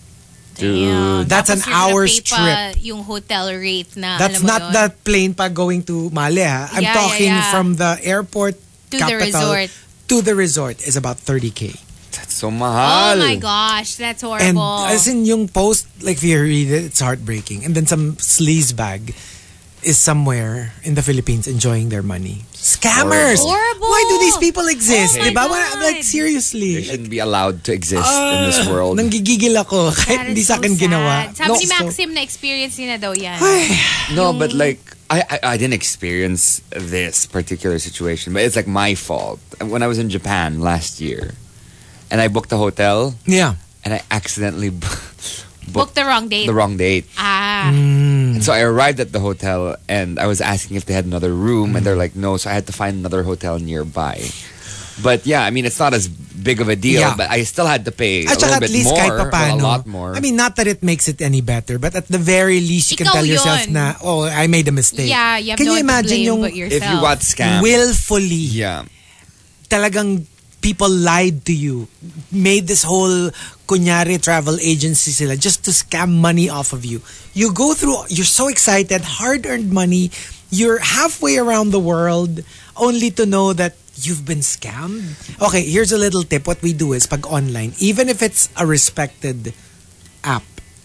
E: Damn.
C: That's
E: Tapos
C: an
E: you're gonna
C: hour's
E: pay pa yung hotel rate na,
C: That's
E: alam mo
C: not
E: yun,
C: the plane pa going to Male, ha? I'm
E: Yeah, yeah,
C: talking
E: yeah.
C: from the airport
E: to the
C: capital
E: resort.
C: to the resort is about thirty K.
D: That's so mahal.
E: Oh my gosh, that's
C: And
E: horrible.
C: as in yung post, like if you read it, it's heartbreaking. And then some sleaze bag is somewhere in the Philippines enjoying their money. Scammers!
E: Horrible.
C: Why do these people exist?
E: Oh my
C: Diba? Wala-
E: God.
C: Like
D: They
C: seriously.
D: shouldn't be allowed to exist in this world.
C: Nanggigigil ako
E: That
C: kahit
E: is
C: hindi sa
E: so
C: akin
E: sad.
C: ginawa.
E: Sabi
C: No,
E: ni
C: so-
E: Maxim na experience niya na daw yan.
D: No, but like I, I I didn't experience this particular situation, but it's like my fault. When I was in Japan last year, and I booked a hotel,
C: Yeah.
D: and I accidentally b-
E: Booked the wrong date.
D: the wrong date.
E: Ah.
C: Mm.
D: And so I arrived at the hotel, and I was asking if they had another room, and they're like, no. So I had to find another hotel nearby. But yeah, I mean, it's not as big of a deal,
C: Yeah.
D: but I still had to pay a
C: At
D: little
C: saka at
D: bit
C: least
D: more,
C: kahit
D: well, a
C: papano.
D: lot more.
C: I mean, not that it makes it any better, but at the very least, you can
E: Ikaw
C: tell yourself
E: yun.
C: na, oh, I made a mistake.
E: Yeah, you have
C: Can
E: no
C: you
E: one to
C: imagine
E: blame
C: yung
E: but yourself.
D: if you got scammed,
C: willfully,
D: yeah.
C: talagang people lied to you, made this whole kunyari travel agency sila just to scam money off of you. You go through, you're so excited, hard-earned money, you're halfway around the world only to know that you've been scammed. Okay, here's a little tip. What we do is pag online, even if it's a respected app,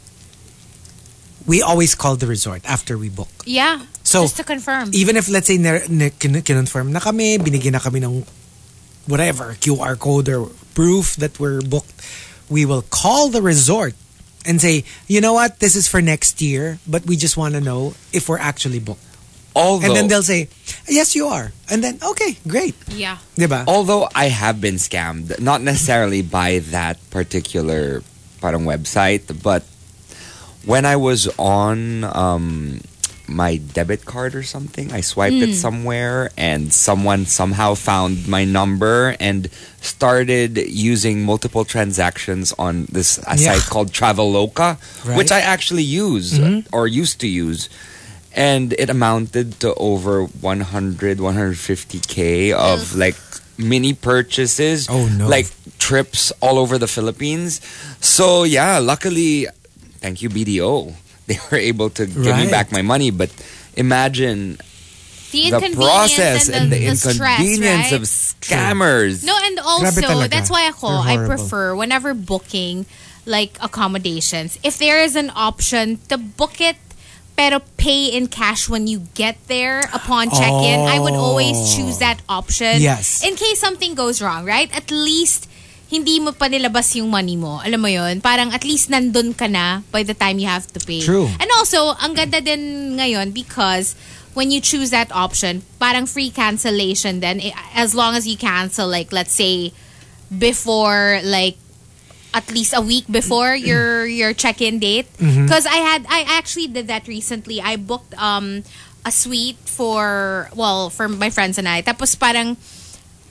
C: we always call the resort after we book.
E: Yeah.
C: So,
E: just to confirm.
C: Even if let's say na, na, kin- kinonfirm na kami, binigyan na kami ng whatever, Q R code or proof that we're booked, we will call the resort and say, you know what, this is for next year, but we just want to know if we're actually booked.
D: Although,
C: And then they'll say, yes, you are. And then, okay, great.
E: Yeah.
C: Diba?
D: although I have been scammed, not necessarily by that particular parang website, but when I was on um, my debit card or something, I swiped it somewhere, and someone somehow found my number and started using multiple transactions on this a
C: Yeah.
D: site called Traveloka,
C: Right.
D: which I actually use or used to use. And it amounted to over one hundred, one hundred fifty K of like mini purchases.
C: Oh, no.
D: Like trips all over the Philippines. So yeah, luckily, thank you B D O. They were able to give me
C: Right.
D: back my money. But imagine
E: The
D: the
E: inconvenience
D: process
E: and
D: and
E: the,
D: the,
E: the stress,
D: inconvenience
E: right?
D: of scammers.
E: No, and
C: Grabe
E: also,
C: talaga.
E: that's why ako,
C: They're
E: I
C: horrible.
E: prefer, whenever booking, like, accommodations, if there is an option to book it, pero pay in cash when you get there upon check-in, I would always choose that option.
C: Yes.
E: In case something goes wrong, right? At least, hindi mo pa nilabas yung money mo. Alam mo yun? Parang at least nandun ka na by the time you have to pay.
C: True.
E: And also, ang ganda din ngayon because when you choose that option, parang free cancellation then as long as you cancel, like, let's say, before, like, at least a week before your your check-in date. Because I had I actually did that recently. I booked um a suite for well for my friends and I. Tapos parang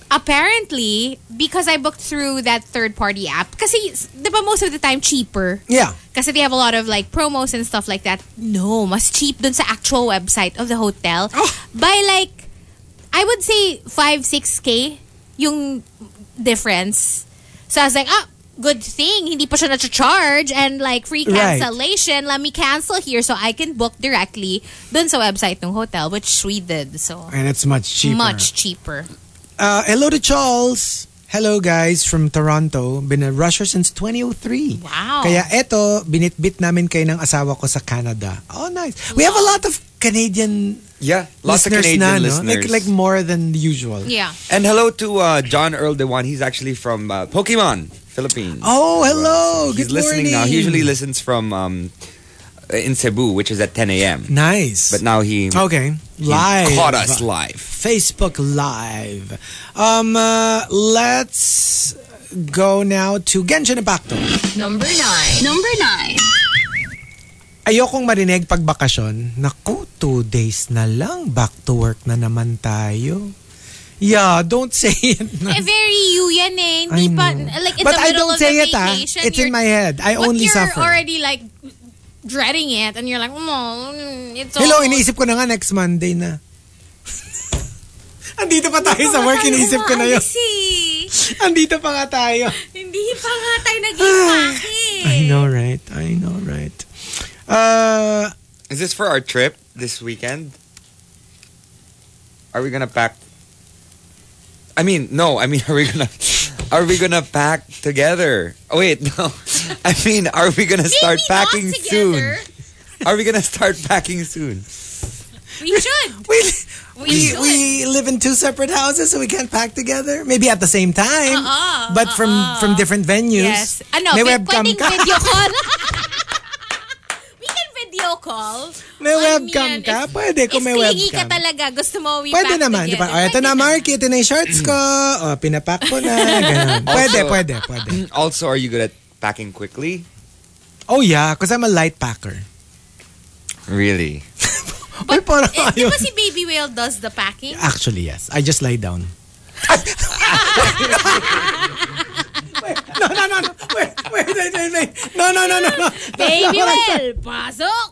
E: apparently, because I booked through that third-party app, kasi, di ba most of the time, cheaper.
C: Yeah.
E: Kasi they have a lot of like promos and stuff like that. No, mas cheap dun sa actual website of the hotel.
C: Oh.
E: By like, I would say five, six K yung difference. So I was like, ah, good thing, hindi pa siya na-charge and like free cancellation. Right. Let me cancel here so I can book directly dun sa website ng hotel, which we did. So
C: and it's much cheaper.
E: Much cheaper.
C: Uh, hello to Charles. Hello guys from Toronto. Been a rusher since twenty oh three.
E: Wow.
C: Kaya eto, binitbit namin kayo ng asawa ko sa Canada. Oh, nice. We have a lot of Canadian
D: Yeah, lots of
C: listeners
D: Canadian
C: na, no?
D: listeners.
C: Like, like more than usual.
E: Yeah.
D: And hello to uh, John Earl Dewan. He's actually from uh, Pokemon, Philippines.
C: Oh, hello.
D: So he's
C: Good
D: listening
C: morning.
D: now. He usually listens from um, in Cebu, which is at ten a.m.
C: Nice.
D: But now he,
C: okay.
D: he
C: Live.
D: caught us live.
C: Facebook Live. Um, uh, let's go now to Genshin Impact.
A: Number nine. Number nine.
C: Ayokong marinig pag bakasyon. Naku, two days na lang. Back to work na naman tayo. Yeah, don't say it.
E: Eh, very you yan eh.
C: I
E: Hindi pa,
C: know.
E: like in
C: But
E: the
C: I
E: middle
C: don't
E: of
C: say
E: the
C: it, ah.
E: vacation.
C: It's in
E: you're-
C: my head. I
E: but
C: only
E: you're
C: suffer.
E: already like dreading it and you're like, oh, it's
C: Hello,
E: almost-
C: iniisip ko na nga next Monday na. Andito pa tayo sa work, iniisip ko na yun.
E: Umaalis eh.
C: Andito pa nga tayo.
E: Hindi pa nga tayo nag-impake.
C: I know, right? I know, right? Uh,
D: Is this for our trip this weekend? Are we gonna pack? I mean, no. I mean, are we gonna? Are we gonna pack together? Oh wait, no. I mean, are we gonna start
E: Maybe
D: packing
E: not
D: soon?
E: together.
D: Are we gonna start packing soon?
E: We should.
C: we,
E: We
C: we,
E: should.
C: we live in two separate houses, so we can't pack together. Maybe at the same time,
E: Uh-uh,
C: but from
E: uh-uh.
C: from different venues.
E: Yes. Ano,
C: May
E: pi-
C: webcam
E: pwedeng
C: ka.
E: video call. We can video call.
C: May
E: I
C: webcam
E: mean,
C: ka?
E: if-
C: Pwede kung may
E: if clingy ka
C: webcam.
E: talaga, gusto mo we
C: Pwede
E: pack
C: naman, di
E: together.
C: ba? Oh, ito na, Mark. Ito na yung shorts ko. Oh, pinapack ko na. Ganun. Pwede,
D: Also-
C: pwede, pwede.
D: Also, are you good at packing quickly?
C: Oh, yeah. Because I'm a light packer.
D: Really?
C: Ay, parang
E: Eh, di
C: ayaw.
E: ba si Baby Whale does the packing?
C: Actually, yes. I just lie down. no, no, no, no. Wait, wait, wait, wait, wait. No, no, no, no, no. That's
E: Baby
C: not what I said.
E: Whale, pasok!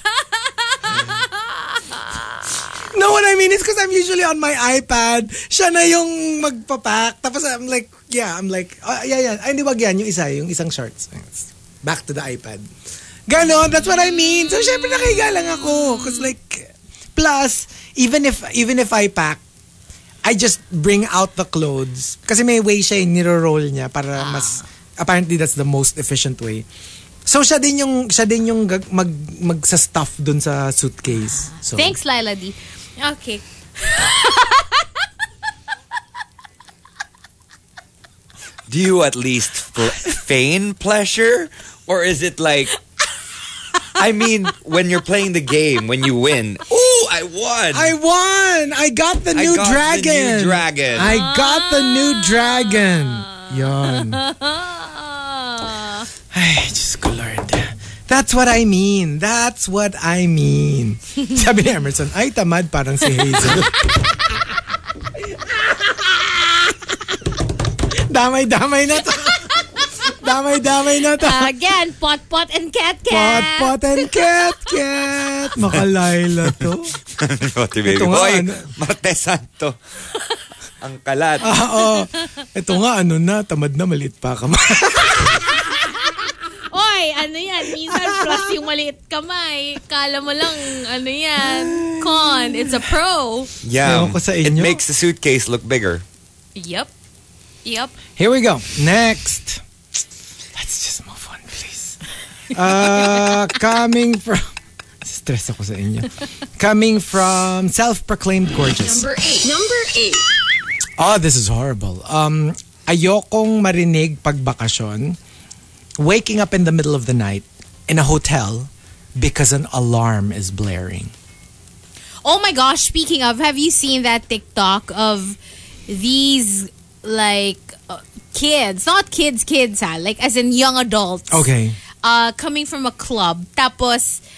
C: No, what I mean is because I'm usually on my iPad. Siya na yung magpapack. Tapos I'm like, yeah, I'm like, oh, yeah, yeah. Ay, hindi wag yan. Yung isa, yung isang shorts. Back to the iPad. Ganon, that's what I mean. So, syempre nakahiga lang ako. Because like, plus, even if, even if I pack, I just bring out the clothes. Kasi may way siya yung niro-roll niya para mas, apparently that's the most efficient way. So, siya din yung, siya din yung gag- mag, magsa-stuff dun sa suitcase. So,
E: Thanks, Lila D. Okay.
D: Do you at least fl- feign pleasure? Or is it like, I mean, when you're playing the game, when you win, ooh, I won!
C: I won! I got the
D: I
C: new
D: got the
C: dragon!
D: new dragon.
C: I got the new dragon! Yon. Ay, Diyos ko, Lord. That's what I mean. That's what I mean. Sabi ni Emerson, ay, tamad parang si Hazel. Damay-damay na to. Damay-damay na to.
E: Again, pot, pot, and cat,
C: Pot,
E: cat.
C: pot, and cat, cat. Makalayla to.
D: Pati baby
C: Ito nga,
D: boy,
C: ano?
D: Martes Santo. Ang kalat.
C: Ah, oo. Ito nga, ano na, tamad na, maliit pa ka.
E: Oy, ano yan? Minsan plus yung maliit kamay. Kala mo lang, ano yan? Con, it's a pro.
D: Yeah,
C: Ewan ko sa
D: it
C: inyo.
D: makes the suitcase look bigger.
E: Yep. Yep.
C: Here we go. Next. Let's just move on, please. Uh, coming from... Stress ako sa inyo. Coming from self-proclaimed gorgeous.
A: Number eight. Number eight.
C: Oh, this is horrible. Um, ayokong marinig pag bakasyon, waking up in the middle of the night in a hotel because an alarm is blaring.
E: Oh my gosh, speaking of, have you seen that TikTok of these, like, uh, kids? Not kids, kids, ha? Like, as in young adults.
C: Okay.
E: Uh, coming from a club. Tapos,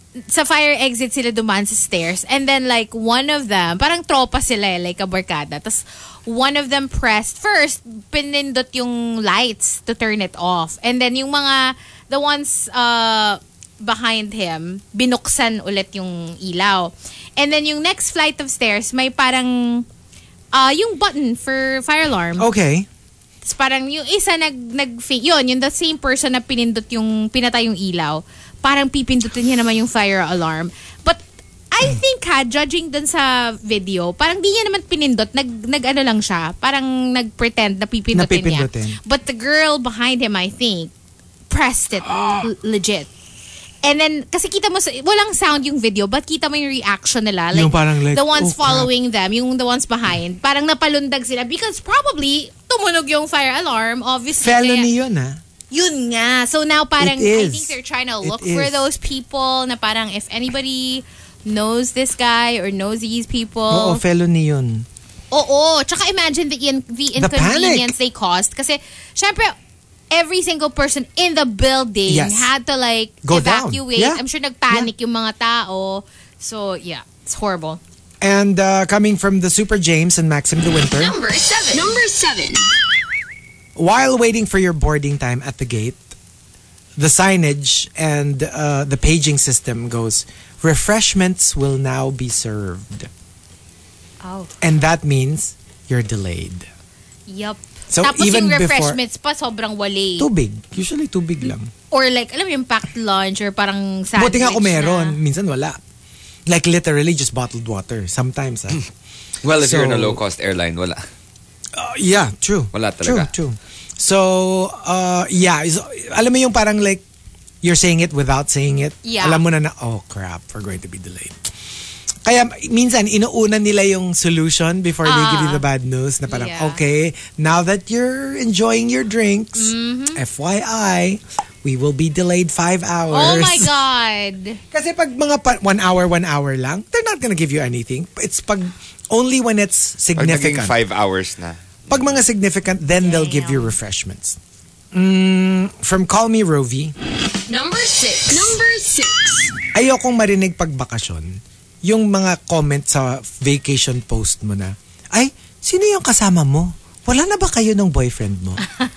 E: sa fire exit sila dumaan sa stairs. And then like one of them, parang tropa sila eh, like a barkada. Tapos one of them pressed, first, pinindot yung lights to turn it off. And then yung mga, the ones uh, behind him, binuksan ulit yung ilaw. And then yung next flight of stairs, may parang, uh, yung button for fire alarm.
C: Okay.
E: Tapos parang yung isa nag, nag yun, yung the same person na pinindot yung, pinatay yung ilaw, parang pipindutin niya naman yung fire alarm. But I think ha, judging dun sa video, parang di niya naman pinindot, nag, nag ano lang siya, parang nag-pretend na pipindutin,
C: Napipindutin.
E: niya. But the girl behind him, I think, pressed it l- legit. And then, kasi kita mo, sa, walang sound yung video, but kita mo yung reaction nila. Like,
C: Yung parang like,
E: the ones
C: oh,
E: following them, yung the ones behind, parang napalundag sila because probably tumunog yung fire alarm, obviously.
C: Felony
E: Kaya,
C: yun, ha?
E: yun nga. So now parang,
C: It is.
E: I think they're trying to look
C: It
E: for
C: is.
E: those people na parang if anybody knows this guy or knows these people.
C: Oo, felony yun.
E: Oo. Tsaka imagine the, in, the inconvenience they caused. Kasi, syempre, every single person in the building
C: Yes.
E: had to like
C: Go down.
E: evacuate.
C: Yeah.
E: I'm sure nagpanic yung mga tao. So, yeah. It's horrible.
C: And uh, coming from the Super James and Maxim De Winter,
A: Number seven. Number seven.
C: while waiting for your boarding time at the gate, the signage and uh, the paging system goes, refreshments will now be served.
E: Oh.
C: And that means you're delayed.
E: Yup.
C: So
E: Tapos
C: even
E: yung
C: before-
E: refreshments pa sobrang wali.
C: Tubig. Usually tubig lang.
E: Or like, alam mo yung packed lunch or parang sandwich
C: Buti nga kung meron.
E: na.
C: Minsan wala. Like literally just bottled water. Sometimes. ah.
D: Well, if
C: So-
D: you're in a low-cost airline, wala.
C: Uh, yeah, true.
D: Wala
C: True,
D: talaga.
C: true. So, uh, yeah. So, alam mo yung parang like, you're saying it without saying it.
E: Yeah.
C: Alam mo na na, oh crap, we're going to be delayed. Kaya minsan, inuuna nila yung solution before they give you the bad news na parang,
E: Yeah.
C: okay, now that you're enjoying your drinks, F Y I, we will be delayed five hours.
E: Oh my God.
C: Kasi pag mga pa- one hour, one hour lang, they're not gonna give you anything. It's pag, only when it's
D: Pag naging
C: significant.
D: five hours na.
C: Pag mga significant, then they'll give you refreshments. Mm, from Call Me Rovi,
A: Number six. Number six.
C: ayokong marinig pag bakasyon, yung mga comment sa vacation post mo na, ay, sino yung kasama mo? Wala na ba kayo ng boyfriend mo?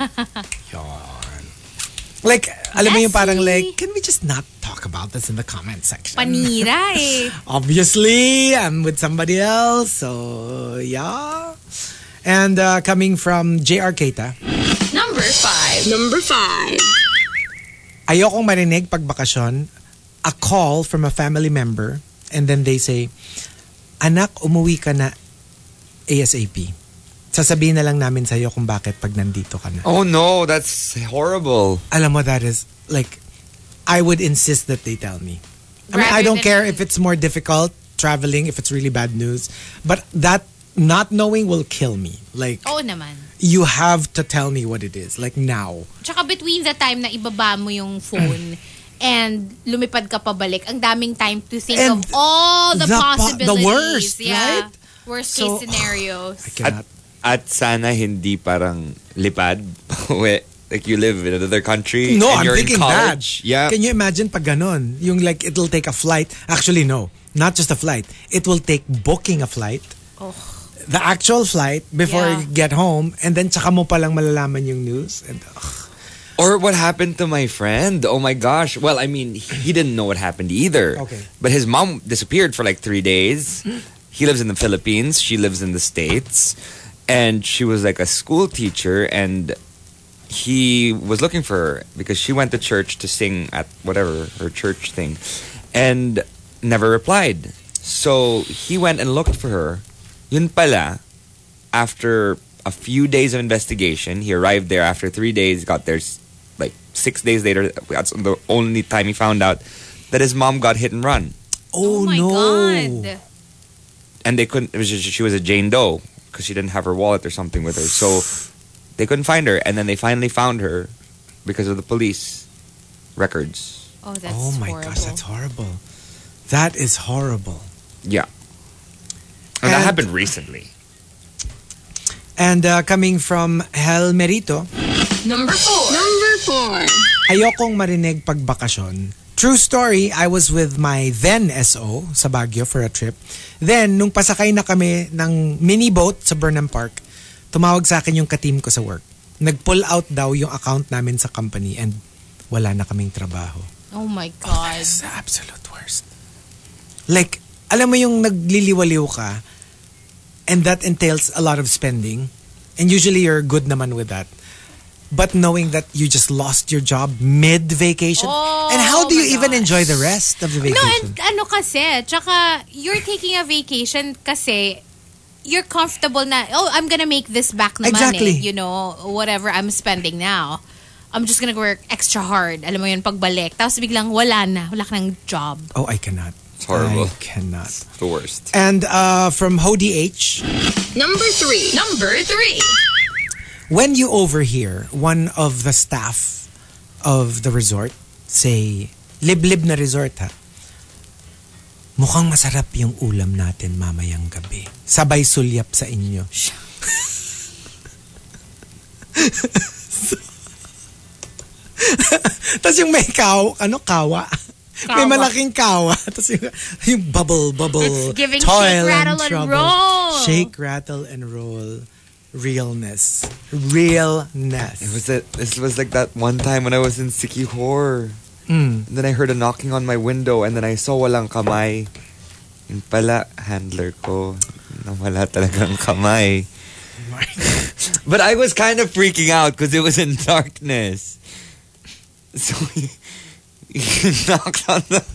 C: Yan. Like, alam mo yung parang like, can we just not talk about this in the comment section?
E: Panira eh.
C: Obviously, I'm with somebody else, so yeah. And uh, coming from J R Keita,
A: Number five. Number five.
C: ayokong marinig pag bakasyon, a call from a family member, and then they say, anak, umuwi ka na ASAP. Sasabihin na lang namin sa'yo kung bakit pag nandito ka na.
D: Oh no, that's horrible.
C: Alam mo, that is, like, I would insist that they tell me. I mean, I
E: Rather
C: don't
E: than-
C: care if it's more difficult traveling, if it's really bad news, but that not knowing will kill me. Like,
E: Oo naman.
C: you have to tell me what it is. Like, now.
E: Tsaka between the time na ibaba mo yung phone and lumipad ka pabalik, ang daming time to think
C: And
E: of all the,
C: the po-
E: possibilities.
C: the worst,
E: yeah.
C: right?
E: Worst
C: So,
E: case scenarios.
C: I cannot.
D: At sana hindi parang lipad. Like you live in another country
C: No,
D: and
C: I'm
D: you're
C: thinking
D: in college.
C: that.
D: Yeah.
C: Can you imagine pag ganon? Yung like, it'll take a flight. Actually, no. Not just a flight. It will take booking a flight. The actual flight before
E: Yeah.
C: you get home, and then tsaka mo palang malalaman yung news. And, ugh.
D: Or what happened to my friend? Oh my gosh. Well, I mean, he didn't know what happened either.
C: Okay.
D: But his mom disappeared for like three days. He lives in the Philippines. She lives in the States. And she was like a school teacher, and he was looking for her because she went to church to sing at whatever, her church thing, and never replied. So he went and looked for her. Yun pala, after a few days of investigation, he arrived there after three days, got there s- like six days later. That's the only time he found out that his mom got hit and run.
C: Oh,
E: my
C: no.
E: God.
D: And they couldn't, it was just, she was a Jane Doe because she didn't have her wallet or something with her. So they couldn't find her. And then they finally found her because of the police records.
E: Oh, that's
C: Oh my
E: horrible.
C: gosh, that's horrible. That is horrible.
D: Yeah. And that
C: And-
D: happened recently.
C: And uh, coming from Hel Merito,
A: Number four. Number four.
C: ayokong marinig pag bakasyon, True story, I was with my then S O sa Baguio for a trip. Then, nung pasakay na kami ng mini boat sa Burnham Park, tumawag sa akin yung ka-team ko sa work. Nag-pull out daw yung account namin sa company and wala na kaming trabaho.
E: Oh my
C: Oh,
E: God.
C: that's the absolute worst. Like, alam mo yung nagliliwaliw ka and that entails a lot of spending and usually you're good naman with that. But knowing that you just lost your job mid-vacation.
E: Oh,
C: and how do you
E: my
C: even
E: gosh.
C: enjoy the rest of the vacation?
E: No, and ano kasi, tsaka you're taking a vacation kasi you're comfortable na, oh, I'm gonna make this back naman
C: Exactly.
E: eh. You know, whatever I'm spending now. I'm just gonna work extra hard. Alam mo yun, pagbalik. Tapos biglang wala na. Wala ka ng job.
C: Oh, I cannot.
D: It's horrible.
C: I cannot.
D: The worst.
C: And uh, from Hody H,
A: Number three. Number three.
C: when you overhear one of the staff of the resort say, liblib na resort ha, mukhang masarap yung ulam natin mamayang gabi. Sabay sulyap sa inyo. Tapos yung may kaw, ano, kawa. May
E: Kawa.
C: malaking kawa. Tapos yung, yung bubble, bubble.
E: It's giving
C: toil
E: shake, rattle, and
C: trouble.
E: roll.
C: Shake, rattle, and roll. Realness. Realness.
D: It was that. This was like that one time when I was in Sikihor.
C: Mm.
D: And then I heard a knocking on my window and then I saw walang kamay. Yung pala, handler ko. Na wala talagang kamay. But I was kind of freaking out because it was in darkness. So he, he knocked on the...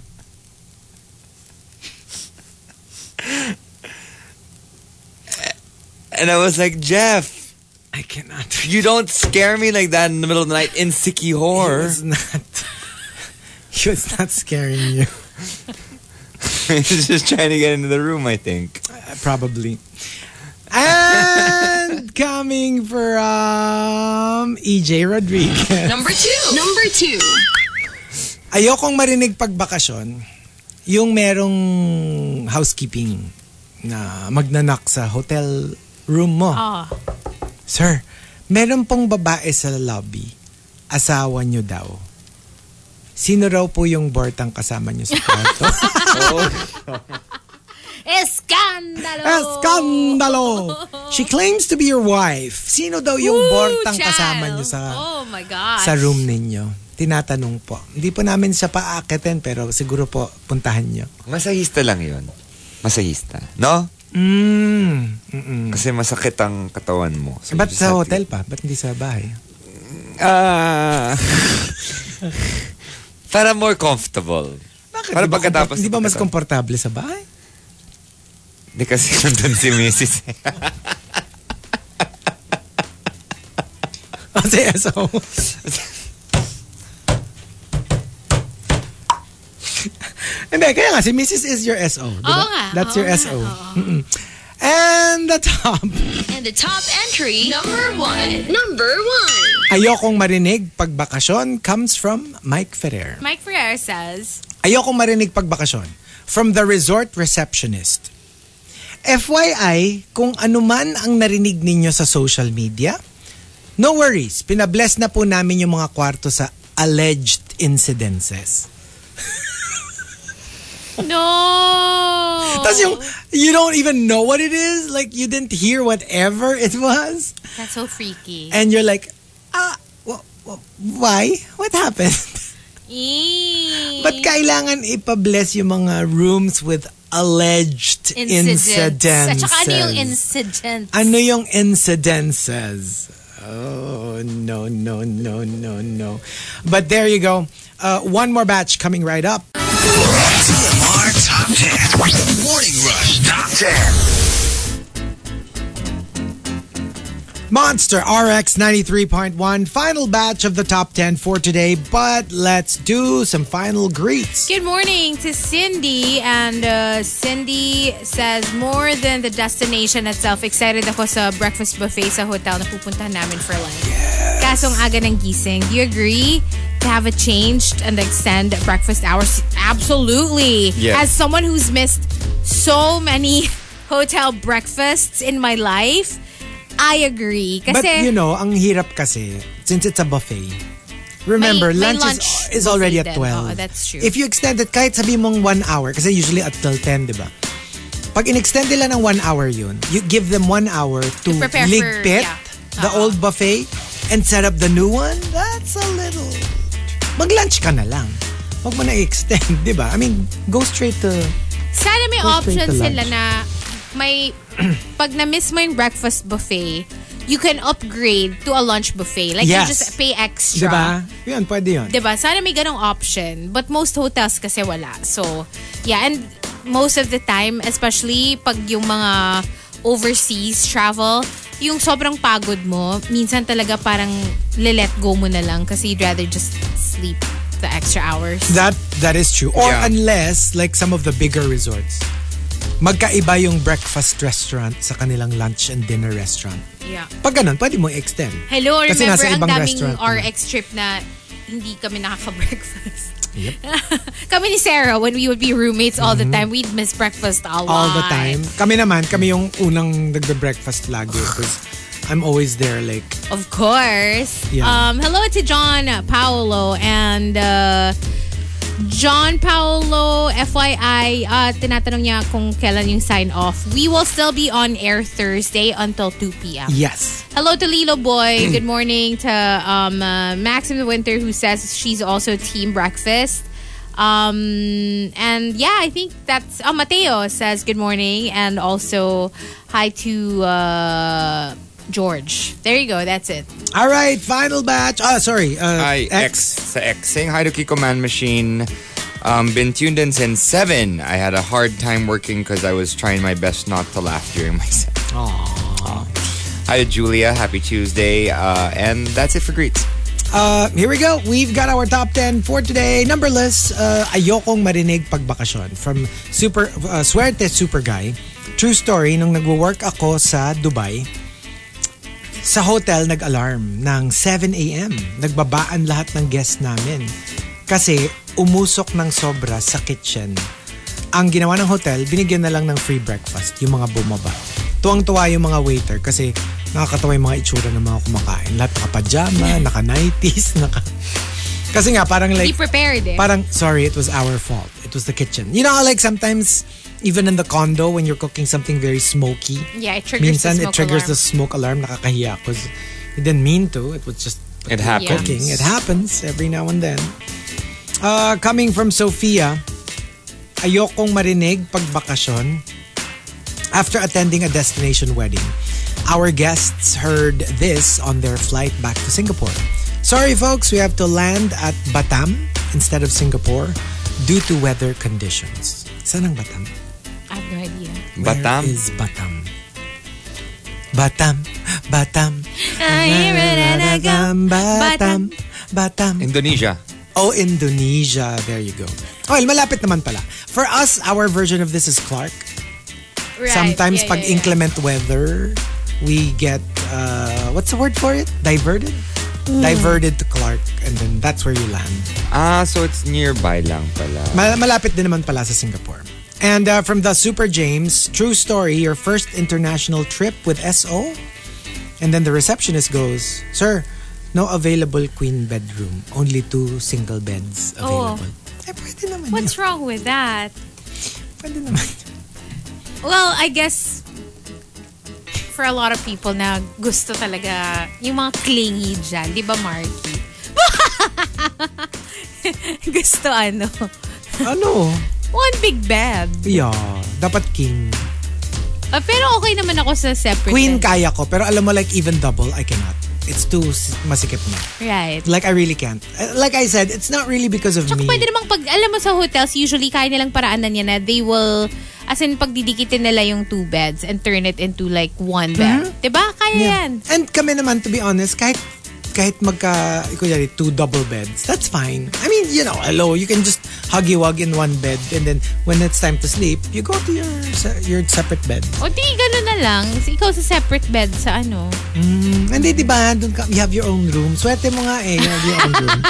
D: And I was like, Jeff,
C: I cannot.
D: you don't scare me like that in the middle of the night in
C: He
D: Sikihor.
C: was not. He was not scaring you.
D: He's just trying to get into the room, I think.
C: Uh, probably. And coming from E J Rodriguez.
A: Number two. Number two.
C: Ayokong marinig pagbakasyon yung merong housekeeping na magnanak sa hotel room mo.
E: Ah.
C: Sir, meron pong babae sa lobby. Asawa nyo daw. Sino raw po yung bortang kasama nyo sa kwarto?
E: Eskandalo!
C: Eskandalo! She claims to be your wife. Sino daw yung
E: Woo,
C: bortang
E: child.
C: kasama nyo sa
E: Oh my gosh.
C: sa room ninyo? Tinatanong po. Hindi po namin siya paakitin pero siguro po puntahan nyo.
D: Masahista lang yun. Masahista. No?
C: Mm. Mm-mm.
D: Kasi masakit ang katawan mo. So you
C: Ba't
D: just
C: sa
D: have to-
C: hotel pa? Ba't hindi sa bahay?
D: Ah. Para more comfortable.
C: Bakit?
D: Para
C: Di ba
D: pagkatapos...
C: kompor- Di ba mas
D: pagkatapos-
C: komportable sa bahay?
D: Hindi kasi nandun si Missus
C: Kasi so... Hindi, kaya nga, si Missus is your S O. Diba?
E: Oo nga,
C: That's
E: oo
C: your
E: nga,
C: S O.
E: oo.
C: Mm-mm. And the top.
A: And the top entry. Number one. Number one.
C: Ayokong marinig pagbakasyon comes from Mike Ferrer.
E: Mike Ferrer says,
C: Ayokong marinig pagbakasyon from the resort receptionist. F Y I, kung ano man ang narinig ninyo sa social media, no worries, pinabless na po namin yung mga kwarto sa alleged incidences.
E: no!
C: Tapos yung, you don't even know what it is, like you didn't hear whatever it was,
E: That's so freaky.
C: and you're like, ah, wh- wh- why? What happened?
E: Eee.
C: But kailangan ipabless yung mga rooms with alleged
E: Incidents.
C: incidences.
E: At saka ano yung incidents?
C: Ano yung incidences? Oh, no, no, no, no, no. But there you go. Uh, one more batch coming right up.
G: T M R Top ten. Morning Rush Top ten.
C: Monster R X ninety-three point one. Final batch of the top ten for today. But let's do some final greets.
E: Good morning to Cindy. And uh, Cindy says, more than the destination itself, excited ako sa breakfast buffet sa hotel na pupuntahan namin for lunch. Kasong aga ng gising. Do you agree to have it changed and extend breakfast hours? Absolutely.
D: Yes.
E: As someone who's missed so many hotel breakfasts in my life, I agree. Kasi,
C: But you know, ang hirap kasi, since it's a buffet, remember,
E: May- may
C: lunch,
E: lunch
C: is, is already
E: buffet
C: at
E: din.
C: twelve.
E: Oo, that's true.
C: If you extend it, kahit sabi mong one hour, kasi usually at till ten, di ba? Pag in-extend nila ng one hour yun, you give them one hour to,
E: To prepare for-
C: ligpit
E: yeah.
C: the
E: Oo.
C: old buffet and set up the new one. That's a little... Mag-lunch ka na lang. Huwag mo na i-extend, di ba? I mean, go straight to...
E: Sana may
C: Go straight
E: option
C: to
E: sila
C: lunch.
E: na may, pag na-miss mo yung breakfast buffet, you can upgrade to a lunch buffet. Like,
C: Yes.
E: you just pay extra.
C: Di ba? Yun, pwede yun.
E: Diba? Sana may ganong option. But most hotels kasi wala. So, yeah. And most of the time, especially pag yung mga overseas travel, yung sobrang pagod mo, minsan talaga parang le-let go mo na lang kasi you'd rather just sleep the extra hours.
C: That that is true. Or
D: Yeah.
C: unless, like some of the bigger resorts, magkaiba yung breakfast restaurant sa kanilang lunch and dinner restaurant.
E: Yeah.
C: Pag ganun, pwede mo extend.
E: Hello,
C: Kasi
E: remember
C: nasa
E: ang
C: ibang
E: daming
C: restaurant
E: R
C: naman.
E: X trip na hindi kami nakaka-breakfast.
C: Yep.
E: Kami ni Sarah, when we would be roommates all the time, we'd miss breakfast a lot.
C: Mm-hmm. All the time. Kami naman, kami yung unang nagbe-breakfast lagi because I'm always there like,
E: Of course.
C: Yeah.
E: Um, hello to John Paolo and uh, John Paolo, F Y I, uh, tinatanong niya kung kailan yung sign off. We will still be on air Thursday until two p.m.
C: yes.
E: Hello to Lilo Boy. Good morning to um, uh, Max in the Winter who says she's also team breakfast. Um, and yeah, I think that's... Oh, Mateo says good morning and also hi to uh, George. There you go. That's it.
C: All right, final batch. Ah, sorry. Uh,
D: Hi, X. Sa X. Saying hi to Kiko Man Machine. Um, been tuned in since seven. I had a hard time working because I was trying my best not to laugh during my set.
C: Aww.
D: Hi to Julia. Happy Tuesday. Uh, and that's it for greets.
C: Uh, here we go. We've got our top ten for today. Numberless, uh, ayokong marinig pagbakasyon. From super uh, Suerte Super Guy. True story, nung nagwo-work ako sa Dubai, sa hotel nag-alarm ng seven a.m. Nagbabaan lahat ng guests namin. Kasi umusok ng sobra sa kitchen. Ang ginawa ng hotel, binigyan na lang ng free breakfast yung mga bumaba. Tuwang-tuwa yung mga waiter kasi nakakatawa yung mga itsura ng mga kumakain. Lahat naka-pajama, naka-nighties, naka... Kasi nga, parang like...
E: Be prepared eh.
C: Parang, sorry, it was our fault. It was the kitchen. You know how like sometimes, even in the condo, when you're cooking something very smoky,
E: Yeah, it triggers
C: minsan
E: the smoke
C: it triggers
E: alarm.
C: the smoke alarm. Nakakahiya because you didn't mean to. It was just
D: It happens.
C: cooking. It happens every now and then. Uh, coming from Sophia, ayokong marinig pagbakasyon after attending a destination wedding. Our guests heard this on their flight back to Singapore. Sorry folks, we have to land at Batam instead of Singapore due to weather conditions. Saan ang Batam?
E: I have no idea.
D: Batam?
C: Where is Batam? Batam, Batam.
E: Batam.
C: Batam, Batam.
D: Indonesia.
C: Oh, Indonesia. There you go. Well, malapit naman pala. For us, our version of this is Clark.
E: Right.
C: Sometimes
E: Yeah,
C: pag
E: yeah, yeah.
C: inclement weather, we get, uh, what's the word for it? Diverted?
E: Mm.
C: Diverted to Clark, and then that's where you land.
D: Ah, so it's nearby lang pala.
C: Ma- malapit din naman pala sa Singapore. And uh, from the Super James, true story, your first international trip with S O? And then the receptionist goes, Sir, no available queen bedroom. Only two single beds
E: Oh.
C: available. Eh, pwede naman
E: What's
C: yun.
E: wrong with that?
C: Pwede naman.
E: Well, I guess for a lot of people na gusto talaga yung mga clingy dyan. Di ba, Marky? Gusto ano?
C: Ano?
E: One big bed.
C: Yeah, dapat king.
E: Ah, pero okay naman ako sa separate
C: Queen
E: bed.
C: kaya ko, pero alam mo like even double, I cannot. It's too s- masikip na.
E: Right.
C: Like I really can't. Uh, Like I said, it's not really because of
E: Tsaka
C: me.
E: pwede namang pag, alam mo sa hotels, usually kaya nilang paraanan niya na they will, as in pagdidikitin nila yung two beds and turn it into like one bed. Diba? Kaya
C: Yeah.
E: yan.
C: And kami naman, to be honest, kahit kahit magka, kunyari, two double beds, that's fine. I mean, you know, hello, you can just huggy-wug in one bed and then when it's time to sleep, you go to your se- your separate bed.
E: O di, gano'n na lang. Ikaw sa separate bed sa ano.
C: Mm, hindi, di ba? Doon ka, you have your own room. Swerte mo nga eh, you have your own room.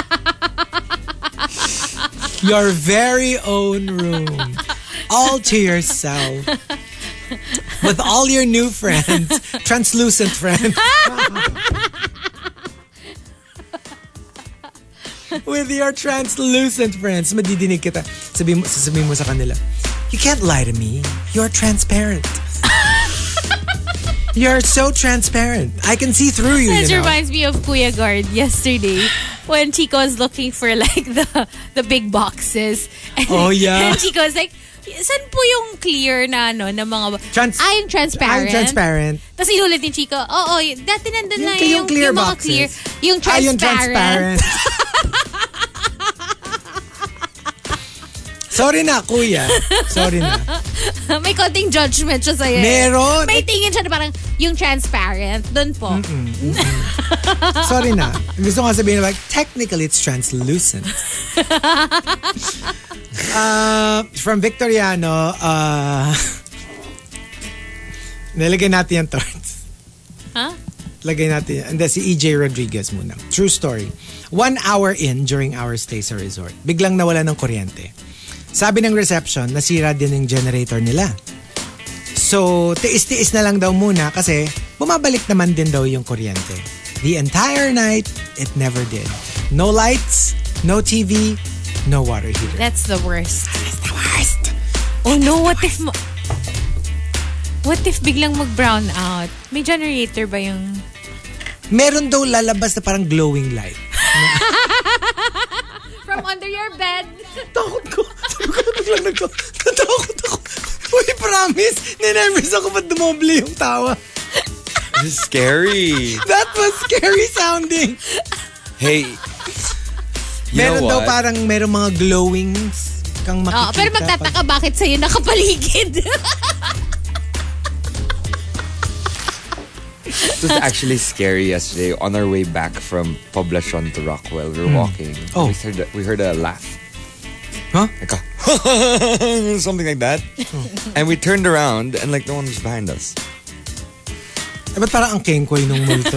C: Your very own room. All to yourself. With all your new friends. Translucent friends. with your translucent friends. Madidinig kita. Sabihin mo, sasabihin mo sa kanila, you can't lie to me. You're transparent. You're so transparent. I can see through you,
E: This
C: you know?
E: reminds me of Kuya Guard yesterday when Chico was looking for like the the big boxes. And,
C: Oh, yeah.
E: And Chico was like, saan po yung clear na ano, na mga...
C: Trans-
E: ah, yung transparent.
C: I'm transparent.
E: Tapos inulit ni Chico, oo, oh, dati nandun na
C: Yung-
E: yung,
C: yung clear
E: yung mga
C: boxes.
E: clear. Yung
C: Ah, yung
E: transparent.
C: transparent. Sorry na, kuya. Sorry na.
E: May konting judgment siya sa'yo. eh.
C: Meron.
E: May tingin siya na parang yung transparent. Doon po.
C: Sorry na. Gusto ko sabihin like, technically it's translucent. uh, from Victoriano, uh, nilagay natin yung torts.
E: Huh?
C: Lagay natin. And then si E J Rodriguez muna. True story. One hour in during our stay sa resort, biglang nawala ng kuryente. Sabi ng reception, nasira din yung generator nila. So, tiis-tiis na lang daw muna kasi bumabalik naman din daw yung kuryente. The entire night, it never did. No lights, no T V, no water heater.
E: That's the worst.
C: That's the worst.
E: Oh no, what if... ma- What if biglang mag-brown out? May generator ba yung...
C: Meron daw lalabas na parang glowing light.
E: From under your bed.
C: Takot ko. Sabi ko, biglang nagko. Natakot ako. Uy, promise. Ninervous ako ba't dumoble yung tawa.
D: This is scary.
C: That was scary sounding.
D: Hey, you
C: Meron
D: know
C: daw
D: what?
C: parang meron mga glowings kang makikita.
E: Oh, pero magtataka bakit sa'yo nakapaligid.
D: It was actually scary yesterday on our way back from Poblacion to Rockwell. We were walking.
C: Oh.
D: We heard a, we heard a laugh.
C: Huh?
D: Like a something like that. And we turned around and like no one was behind us.
C: Eh, ba't parang ang kengkoy nung multo?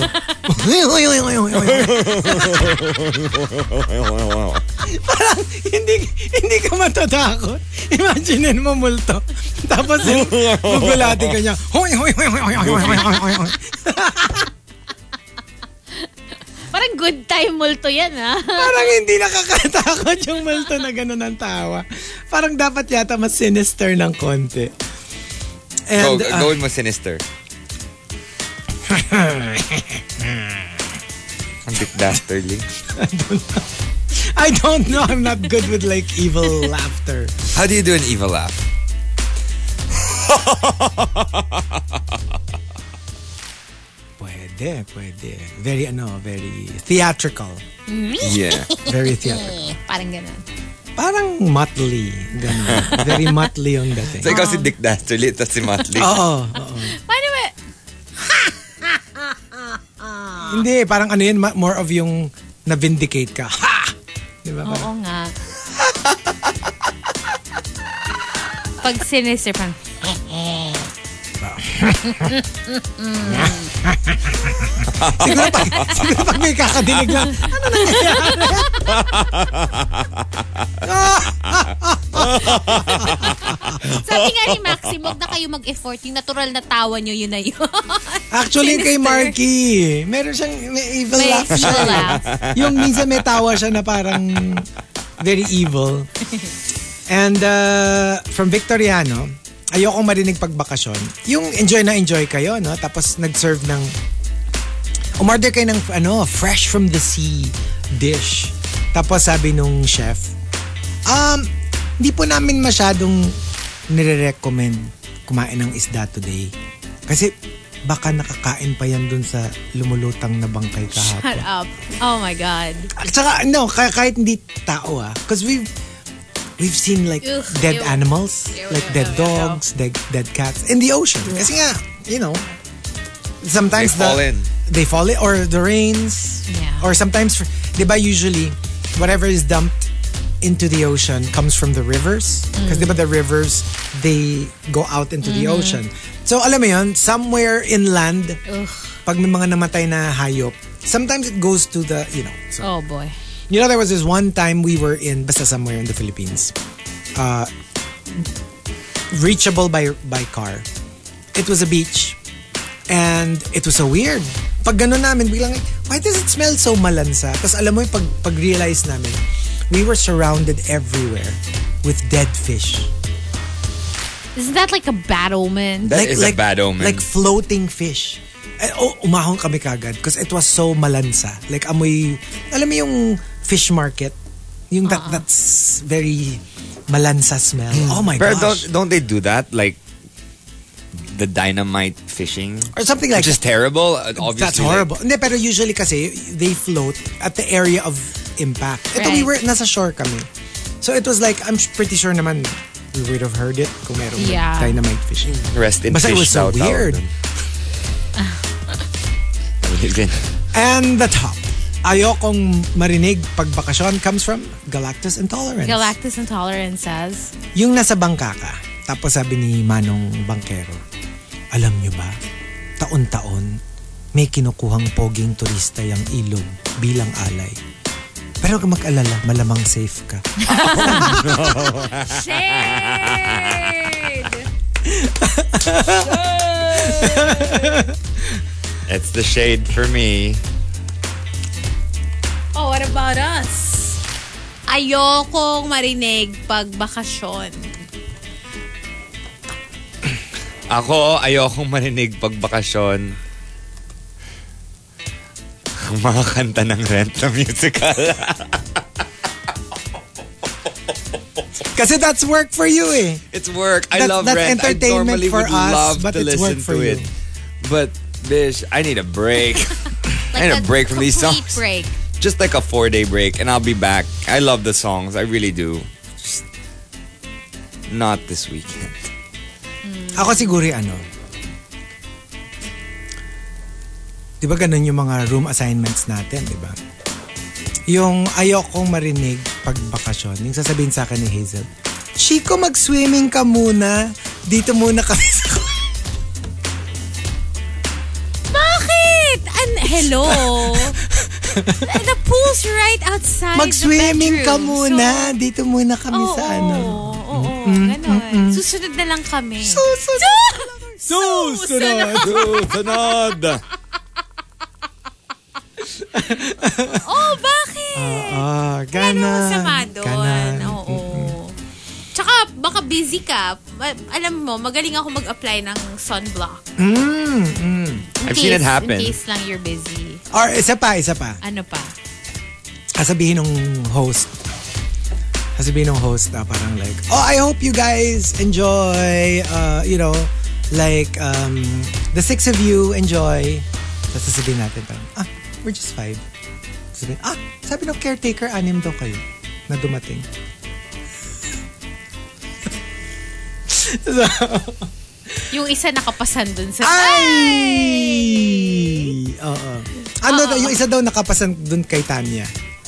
C: Parang hindi, hindi ka matatakot. Imagine mo multo. Tapos yung gugulati ka niya. Hoy, hoy, hoy, hoy, hoy, hoy, hoy, hoy, hoy, hoy.
E: Parang good time multo yan, ha?
C: Parang hindi nakakatakot yung multo na gano'n ang tawa. Parang dapat yata mas sinister ng konti.
D: Go,
C: And, uh,
D: go with my sinister. Ang Dick Dastardly.
C: I don't know. I'm not good with like evil laughter.
D: How do you do an evil laugh?
C: Pwede, pwede. Very, ano, very theatrical.
D: Yeah.
C: Very theatrical.
E: Parang ganun.
C: Parang motley. Ganun. Very motley yung dating.
D: So ikaw si Dick Dastardly, tapos si Motley.
C: Oo, oo.
E: Paano ba?
C: Hindi, parang ano yun, ma- more of yung na-vindicate ka. Ha! Di ba? Parang,
E: Oo nga. Pag sinister, parang...
C: siguro, pag, siguro pag may kakadinig lang, ano nangyayari?
E: Sabi nga ni Maxim, huwag na kayo mag-effort. Yung natural na tawa nyo, yun na yun.
C: Actually, kay
E: Sinister.
C: Marky, meron siyang may evil
E: May
C: laugh siya.
E: evil laugh.
C: Yung minsan may tawa siya na parang very evil. And uh, from Victoriano, ayokong marinig pagbakasyon. Yung enjoy na enjoy kayo, no? Tapos nag-serve ng, umorder kayo ng ano, fresh from the sea dish. Tapos sabi nung chef, um, hindi po namin masyadong nire-recommend kumain ng isda today. Kasi baka nakakain pa yan dun sa lumulutang na bangkay kahapon.
E: Shut up. Oh my God.
C: At saka, no, kahit, kahit hindi tao ah. Because we've, we've seen like
E: Ugh,
C: dead
E: ew.
C: animals,
E: Ew,
C: like
E: ew,
C: dead
E: ew, ew.
C: dogs, dead, dead cats in the ocean. Kasi nga, you know, sometimes
D: They fall
C: the,
D: in.
C: They fall in, or the rains.
E: Yeah.
C: Or sometimes, di ba usually, whatever is dumped into the ocean comes from the rivers. Because di ba the rivers, they go out into the ocean. So alam mo yun, somewhere inland,
E: Ugh.
C: pag may mga namatay na hayop, sometimes it goes to the, you know. So,
E: Oh boy.
C: you know, there was this one time we were in, basta somewhere in the Philippines, uh, reachable by by car. It was a beach. And it was so weird. Pag gano'n namin, biglang, why does it smell so malansa? Tapos alam mo yung pag, pag-realize namin, we were surrounded everywhere with dead fish.
E: Isn't that like a bad omen?
D: That is a bad omen.
C: Like floating fish. Eh, oh, umahon kami kagad because it was so malansa. Like amoy, alam mo yung fish market? Yung that,
E: Uh-uh.
C: that's very malansa smell. Oh my
D: Pero
C: gosh.
D: don't don't they do that? Like the dynamite fishing?
C: Or something like
D: Which is terrible. uh, Obviously,
C: That's horrible. Hindi, pero usually kasi, they float at the area of impact. Ito, we were,
E: Right.
C: nasa shore kami. So it was like, I'm pretty sure naman, we would have heard it kung meron
E: Yeah.
C: dynamite fishing.
D: Like, rest in
C: Basta it
D: fish
C: was so
D: daw,
C: weird.
D: tawag.
C: And the top. Ayokong marinig pag bakasyon comes from galactose intolerance.
E: Galactose intolerance says,
C: Yung nasa bangka ka, tapos sabi ni Manong Bangkero, alam nyo ba, taon-taon, may kinukuhang poging turista yung ilog bilang alay. Pero kung mag-alala, malamang safe ka.
E: shade!
D: It's the shade for me.
E: Oh, what about us? Ayokong marinig pag bakasyon.
D: Ako, ayokong marinig pag bakasyon ang mga kanta ng Rent na musical.
C: Kasi that's work for you eh.
D: It's work. I
C: That's-
D: love
C: that's
D: Rent. I
C: entertainment
D: normally
C: for
D: would
C: us,
D: love
C: but
D: to
C: it's work
D: listen
C: for
D: to
C: you.
D: it. But, bish, I need a break. I need a break from these
E: complete
D: songs.
E: break.
D: Just like a four-day break, and I'll be back. I love the songs. I really do. Just not this weekend.
C: Ako siguro yung ano. Di ba ganun yung mga room assignments natin, di ba? Yung ayokong marinig pag bakasyon, yung sasabihin sa akin ni Hazel, Chico, mag-swimming ka muna. Dito muna kami sa...
E: Bakit? An hello? The pool's right outside
C: Mag-swimming
E: the
C: ka
E: bedroom.
C: muna. Dito muna kami
E: So,
C: sa
E: oo,
C: ano.
E: oo, oo, ganun. Susunod na lang kami.
C: Susunod. Susunod.
D: Susunod!
E: Oh, bakit?
C: Ah,
E: Ano
C: ganan.
E: masama doon?
C: Ganan.
E: Oo. Tsaka, baka busy ka. Ma- Alam mo, magaling ako mag-apply ng sunblock.
C: Mm, mm.
E: In
D: I've
E: case,
D: seen it happen.
E: In case lang you're busy.
C: Or isa pa, isa pa.
E: Ano pa?
C: Sasabihin ng host. Sasabihin ng host na parang like, oh, I hope you guys enjoy, uh, you know, like, um, the six of you enjoy. Tapos sasabihin natin parang, ah, we're just five. Sasabihin, ah, sabi ng caretaker, anim daw kayo na dumating. So,
E: Yung isa nakapasan dun sa...
C: ay! Oo. Ano daw, yung isa daw nakapasan dun kay Tanya.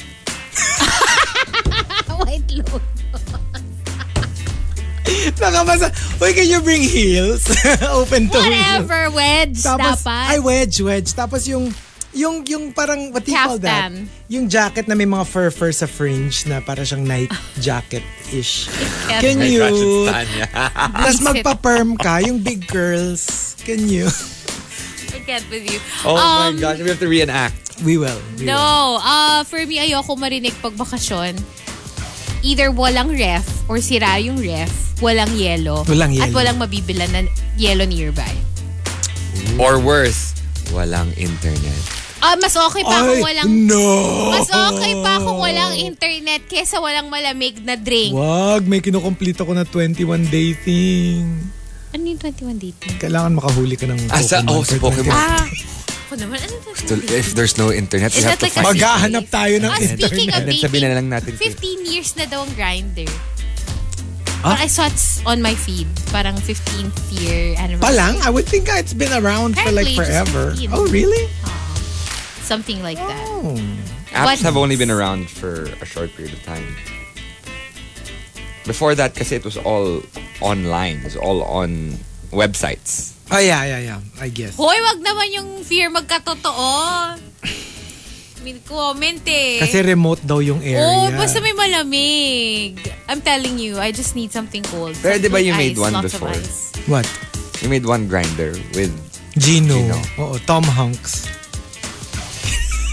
E: White load.
C: Nakapasa. Uy, can you bring heels? Open to heels.
E: Whatever, wedge
C: Tapos,
E: dapat.
C: ay, wedge, wedge. Tapos yung, yung, yung parang, what do you call that?
E: Kaftan.
C: Yung jacket na may mga fur-fur sa fringe na para siyang night jacket-ish. Can
E: Kaftan.
C: you?
D: Tanya.
C: Tapos magpa-perm ka, yung big curls. Can you?
E: I get with you.
D: Oh my
E: Um,
D: gosh, we have to reenact.
C: We will. We will.
E: No, uh, for me, ayoko marinig pag bakasyon. Either walang ref or sira yung ref, walang yelo,
C: Walang
E: at
C: yelo.
E: walang mabibilan na yelo nearby.
D: Or worse, walang internet.
E: Ah, mas okay pa kung
C: Ay,
E: walang...
C: no!
E: Mas okay pa kung walang internet kesa walang malamig na drink.
C: Wag, may kinukomplete ako na twenty-one day thing.
E: Ano yung twenty-one dating?
C: Kailangan makahuli ka ng
D: Ah, sa-
C: Pokemon
D: oh, sa
C: for
D: Pokemon.
E: Ah, ako naman, ano
D: So,
E: twenty-one
D: if there's no internet, we
E: Is
D: have
E: that
D: to
E: like a
D: find
E: secret?
C: Maghahanap tayo ng
E: Ah, speaking
C: internet.
E: of
D: And then sabihin na lang natin.
E: fifteen years na daw ang Grindr.
C: Ah?
E: But I saw it on my feed. Parang fifteenth year anniversary.
C: Palang? I would think it's been around for like
E: Apparently, just
C: forever.
E: fifteen.
C: Oh, really?
E: Something like that.
C: Oh.
D: Apps
E: But-
D: have only been around for a short period of time. Before that, kasi it was all online. It was all on websites.
C: Oh, yeah, yeah, yeah. I guess.
E: Hoy, wag naman yung fear magkatotoo. May comment eh.
C: Kasi remote daw yung area.
E: Oh, basta may malamig. I'm telling you, I just need something cold.
D: Pero di ba
E: Something
D: you made
E: ice,
D: one
E: lots of
D: before?
E: ice.
C: What?
D: You made one grinder with...
C: Gino.
D: Gino.
C: Oo, Tom Hanks.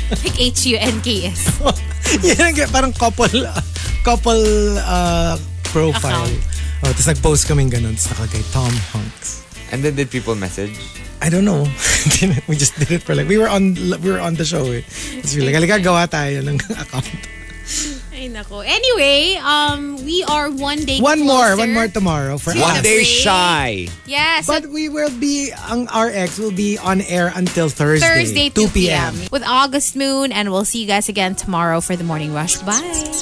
E: Like H U N K S.
C: Yan ang parang couple, couple uh, profile.
E: Account.
C: Oh, tapos nag-post kaming ganun. Tapos nakalagay Tom Hanks.
D: And then did people message?
C: I don't know. We just did it for like, we were on we were on the show eh. Tapos we like, halika gawa tayo ng account.
E: Ay, nako. Anyway, um, we are one day
C: One more,
E: closer
C: one more tomorrow for
E: to
D: One
C: us.
D: day
E: break.
D: shy.
E: Yeah, so
C: But we will be, ang R X will be on air until Thursday.
E: Thursday, two p.m. with August Moon, and we'll see you guys again tomorrow for the Morning Rush. Bye.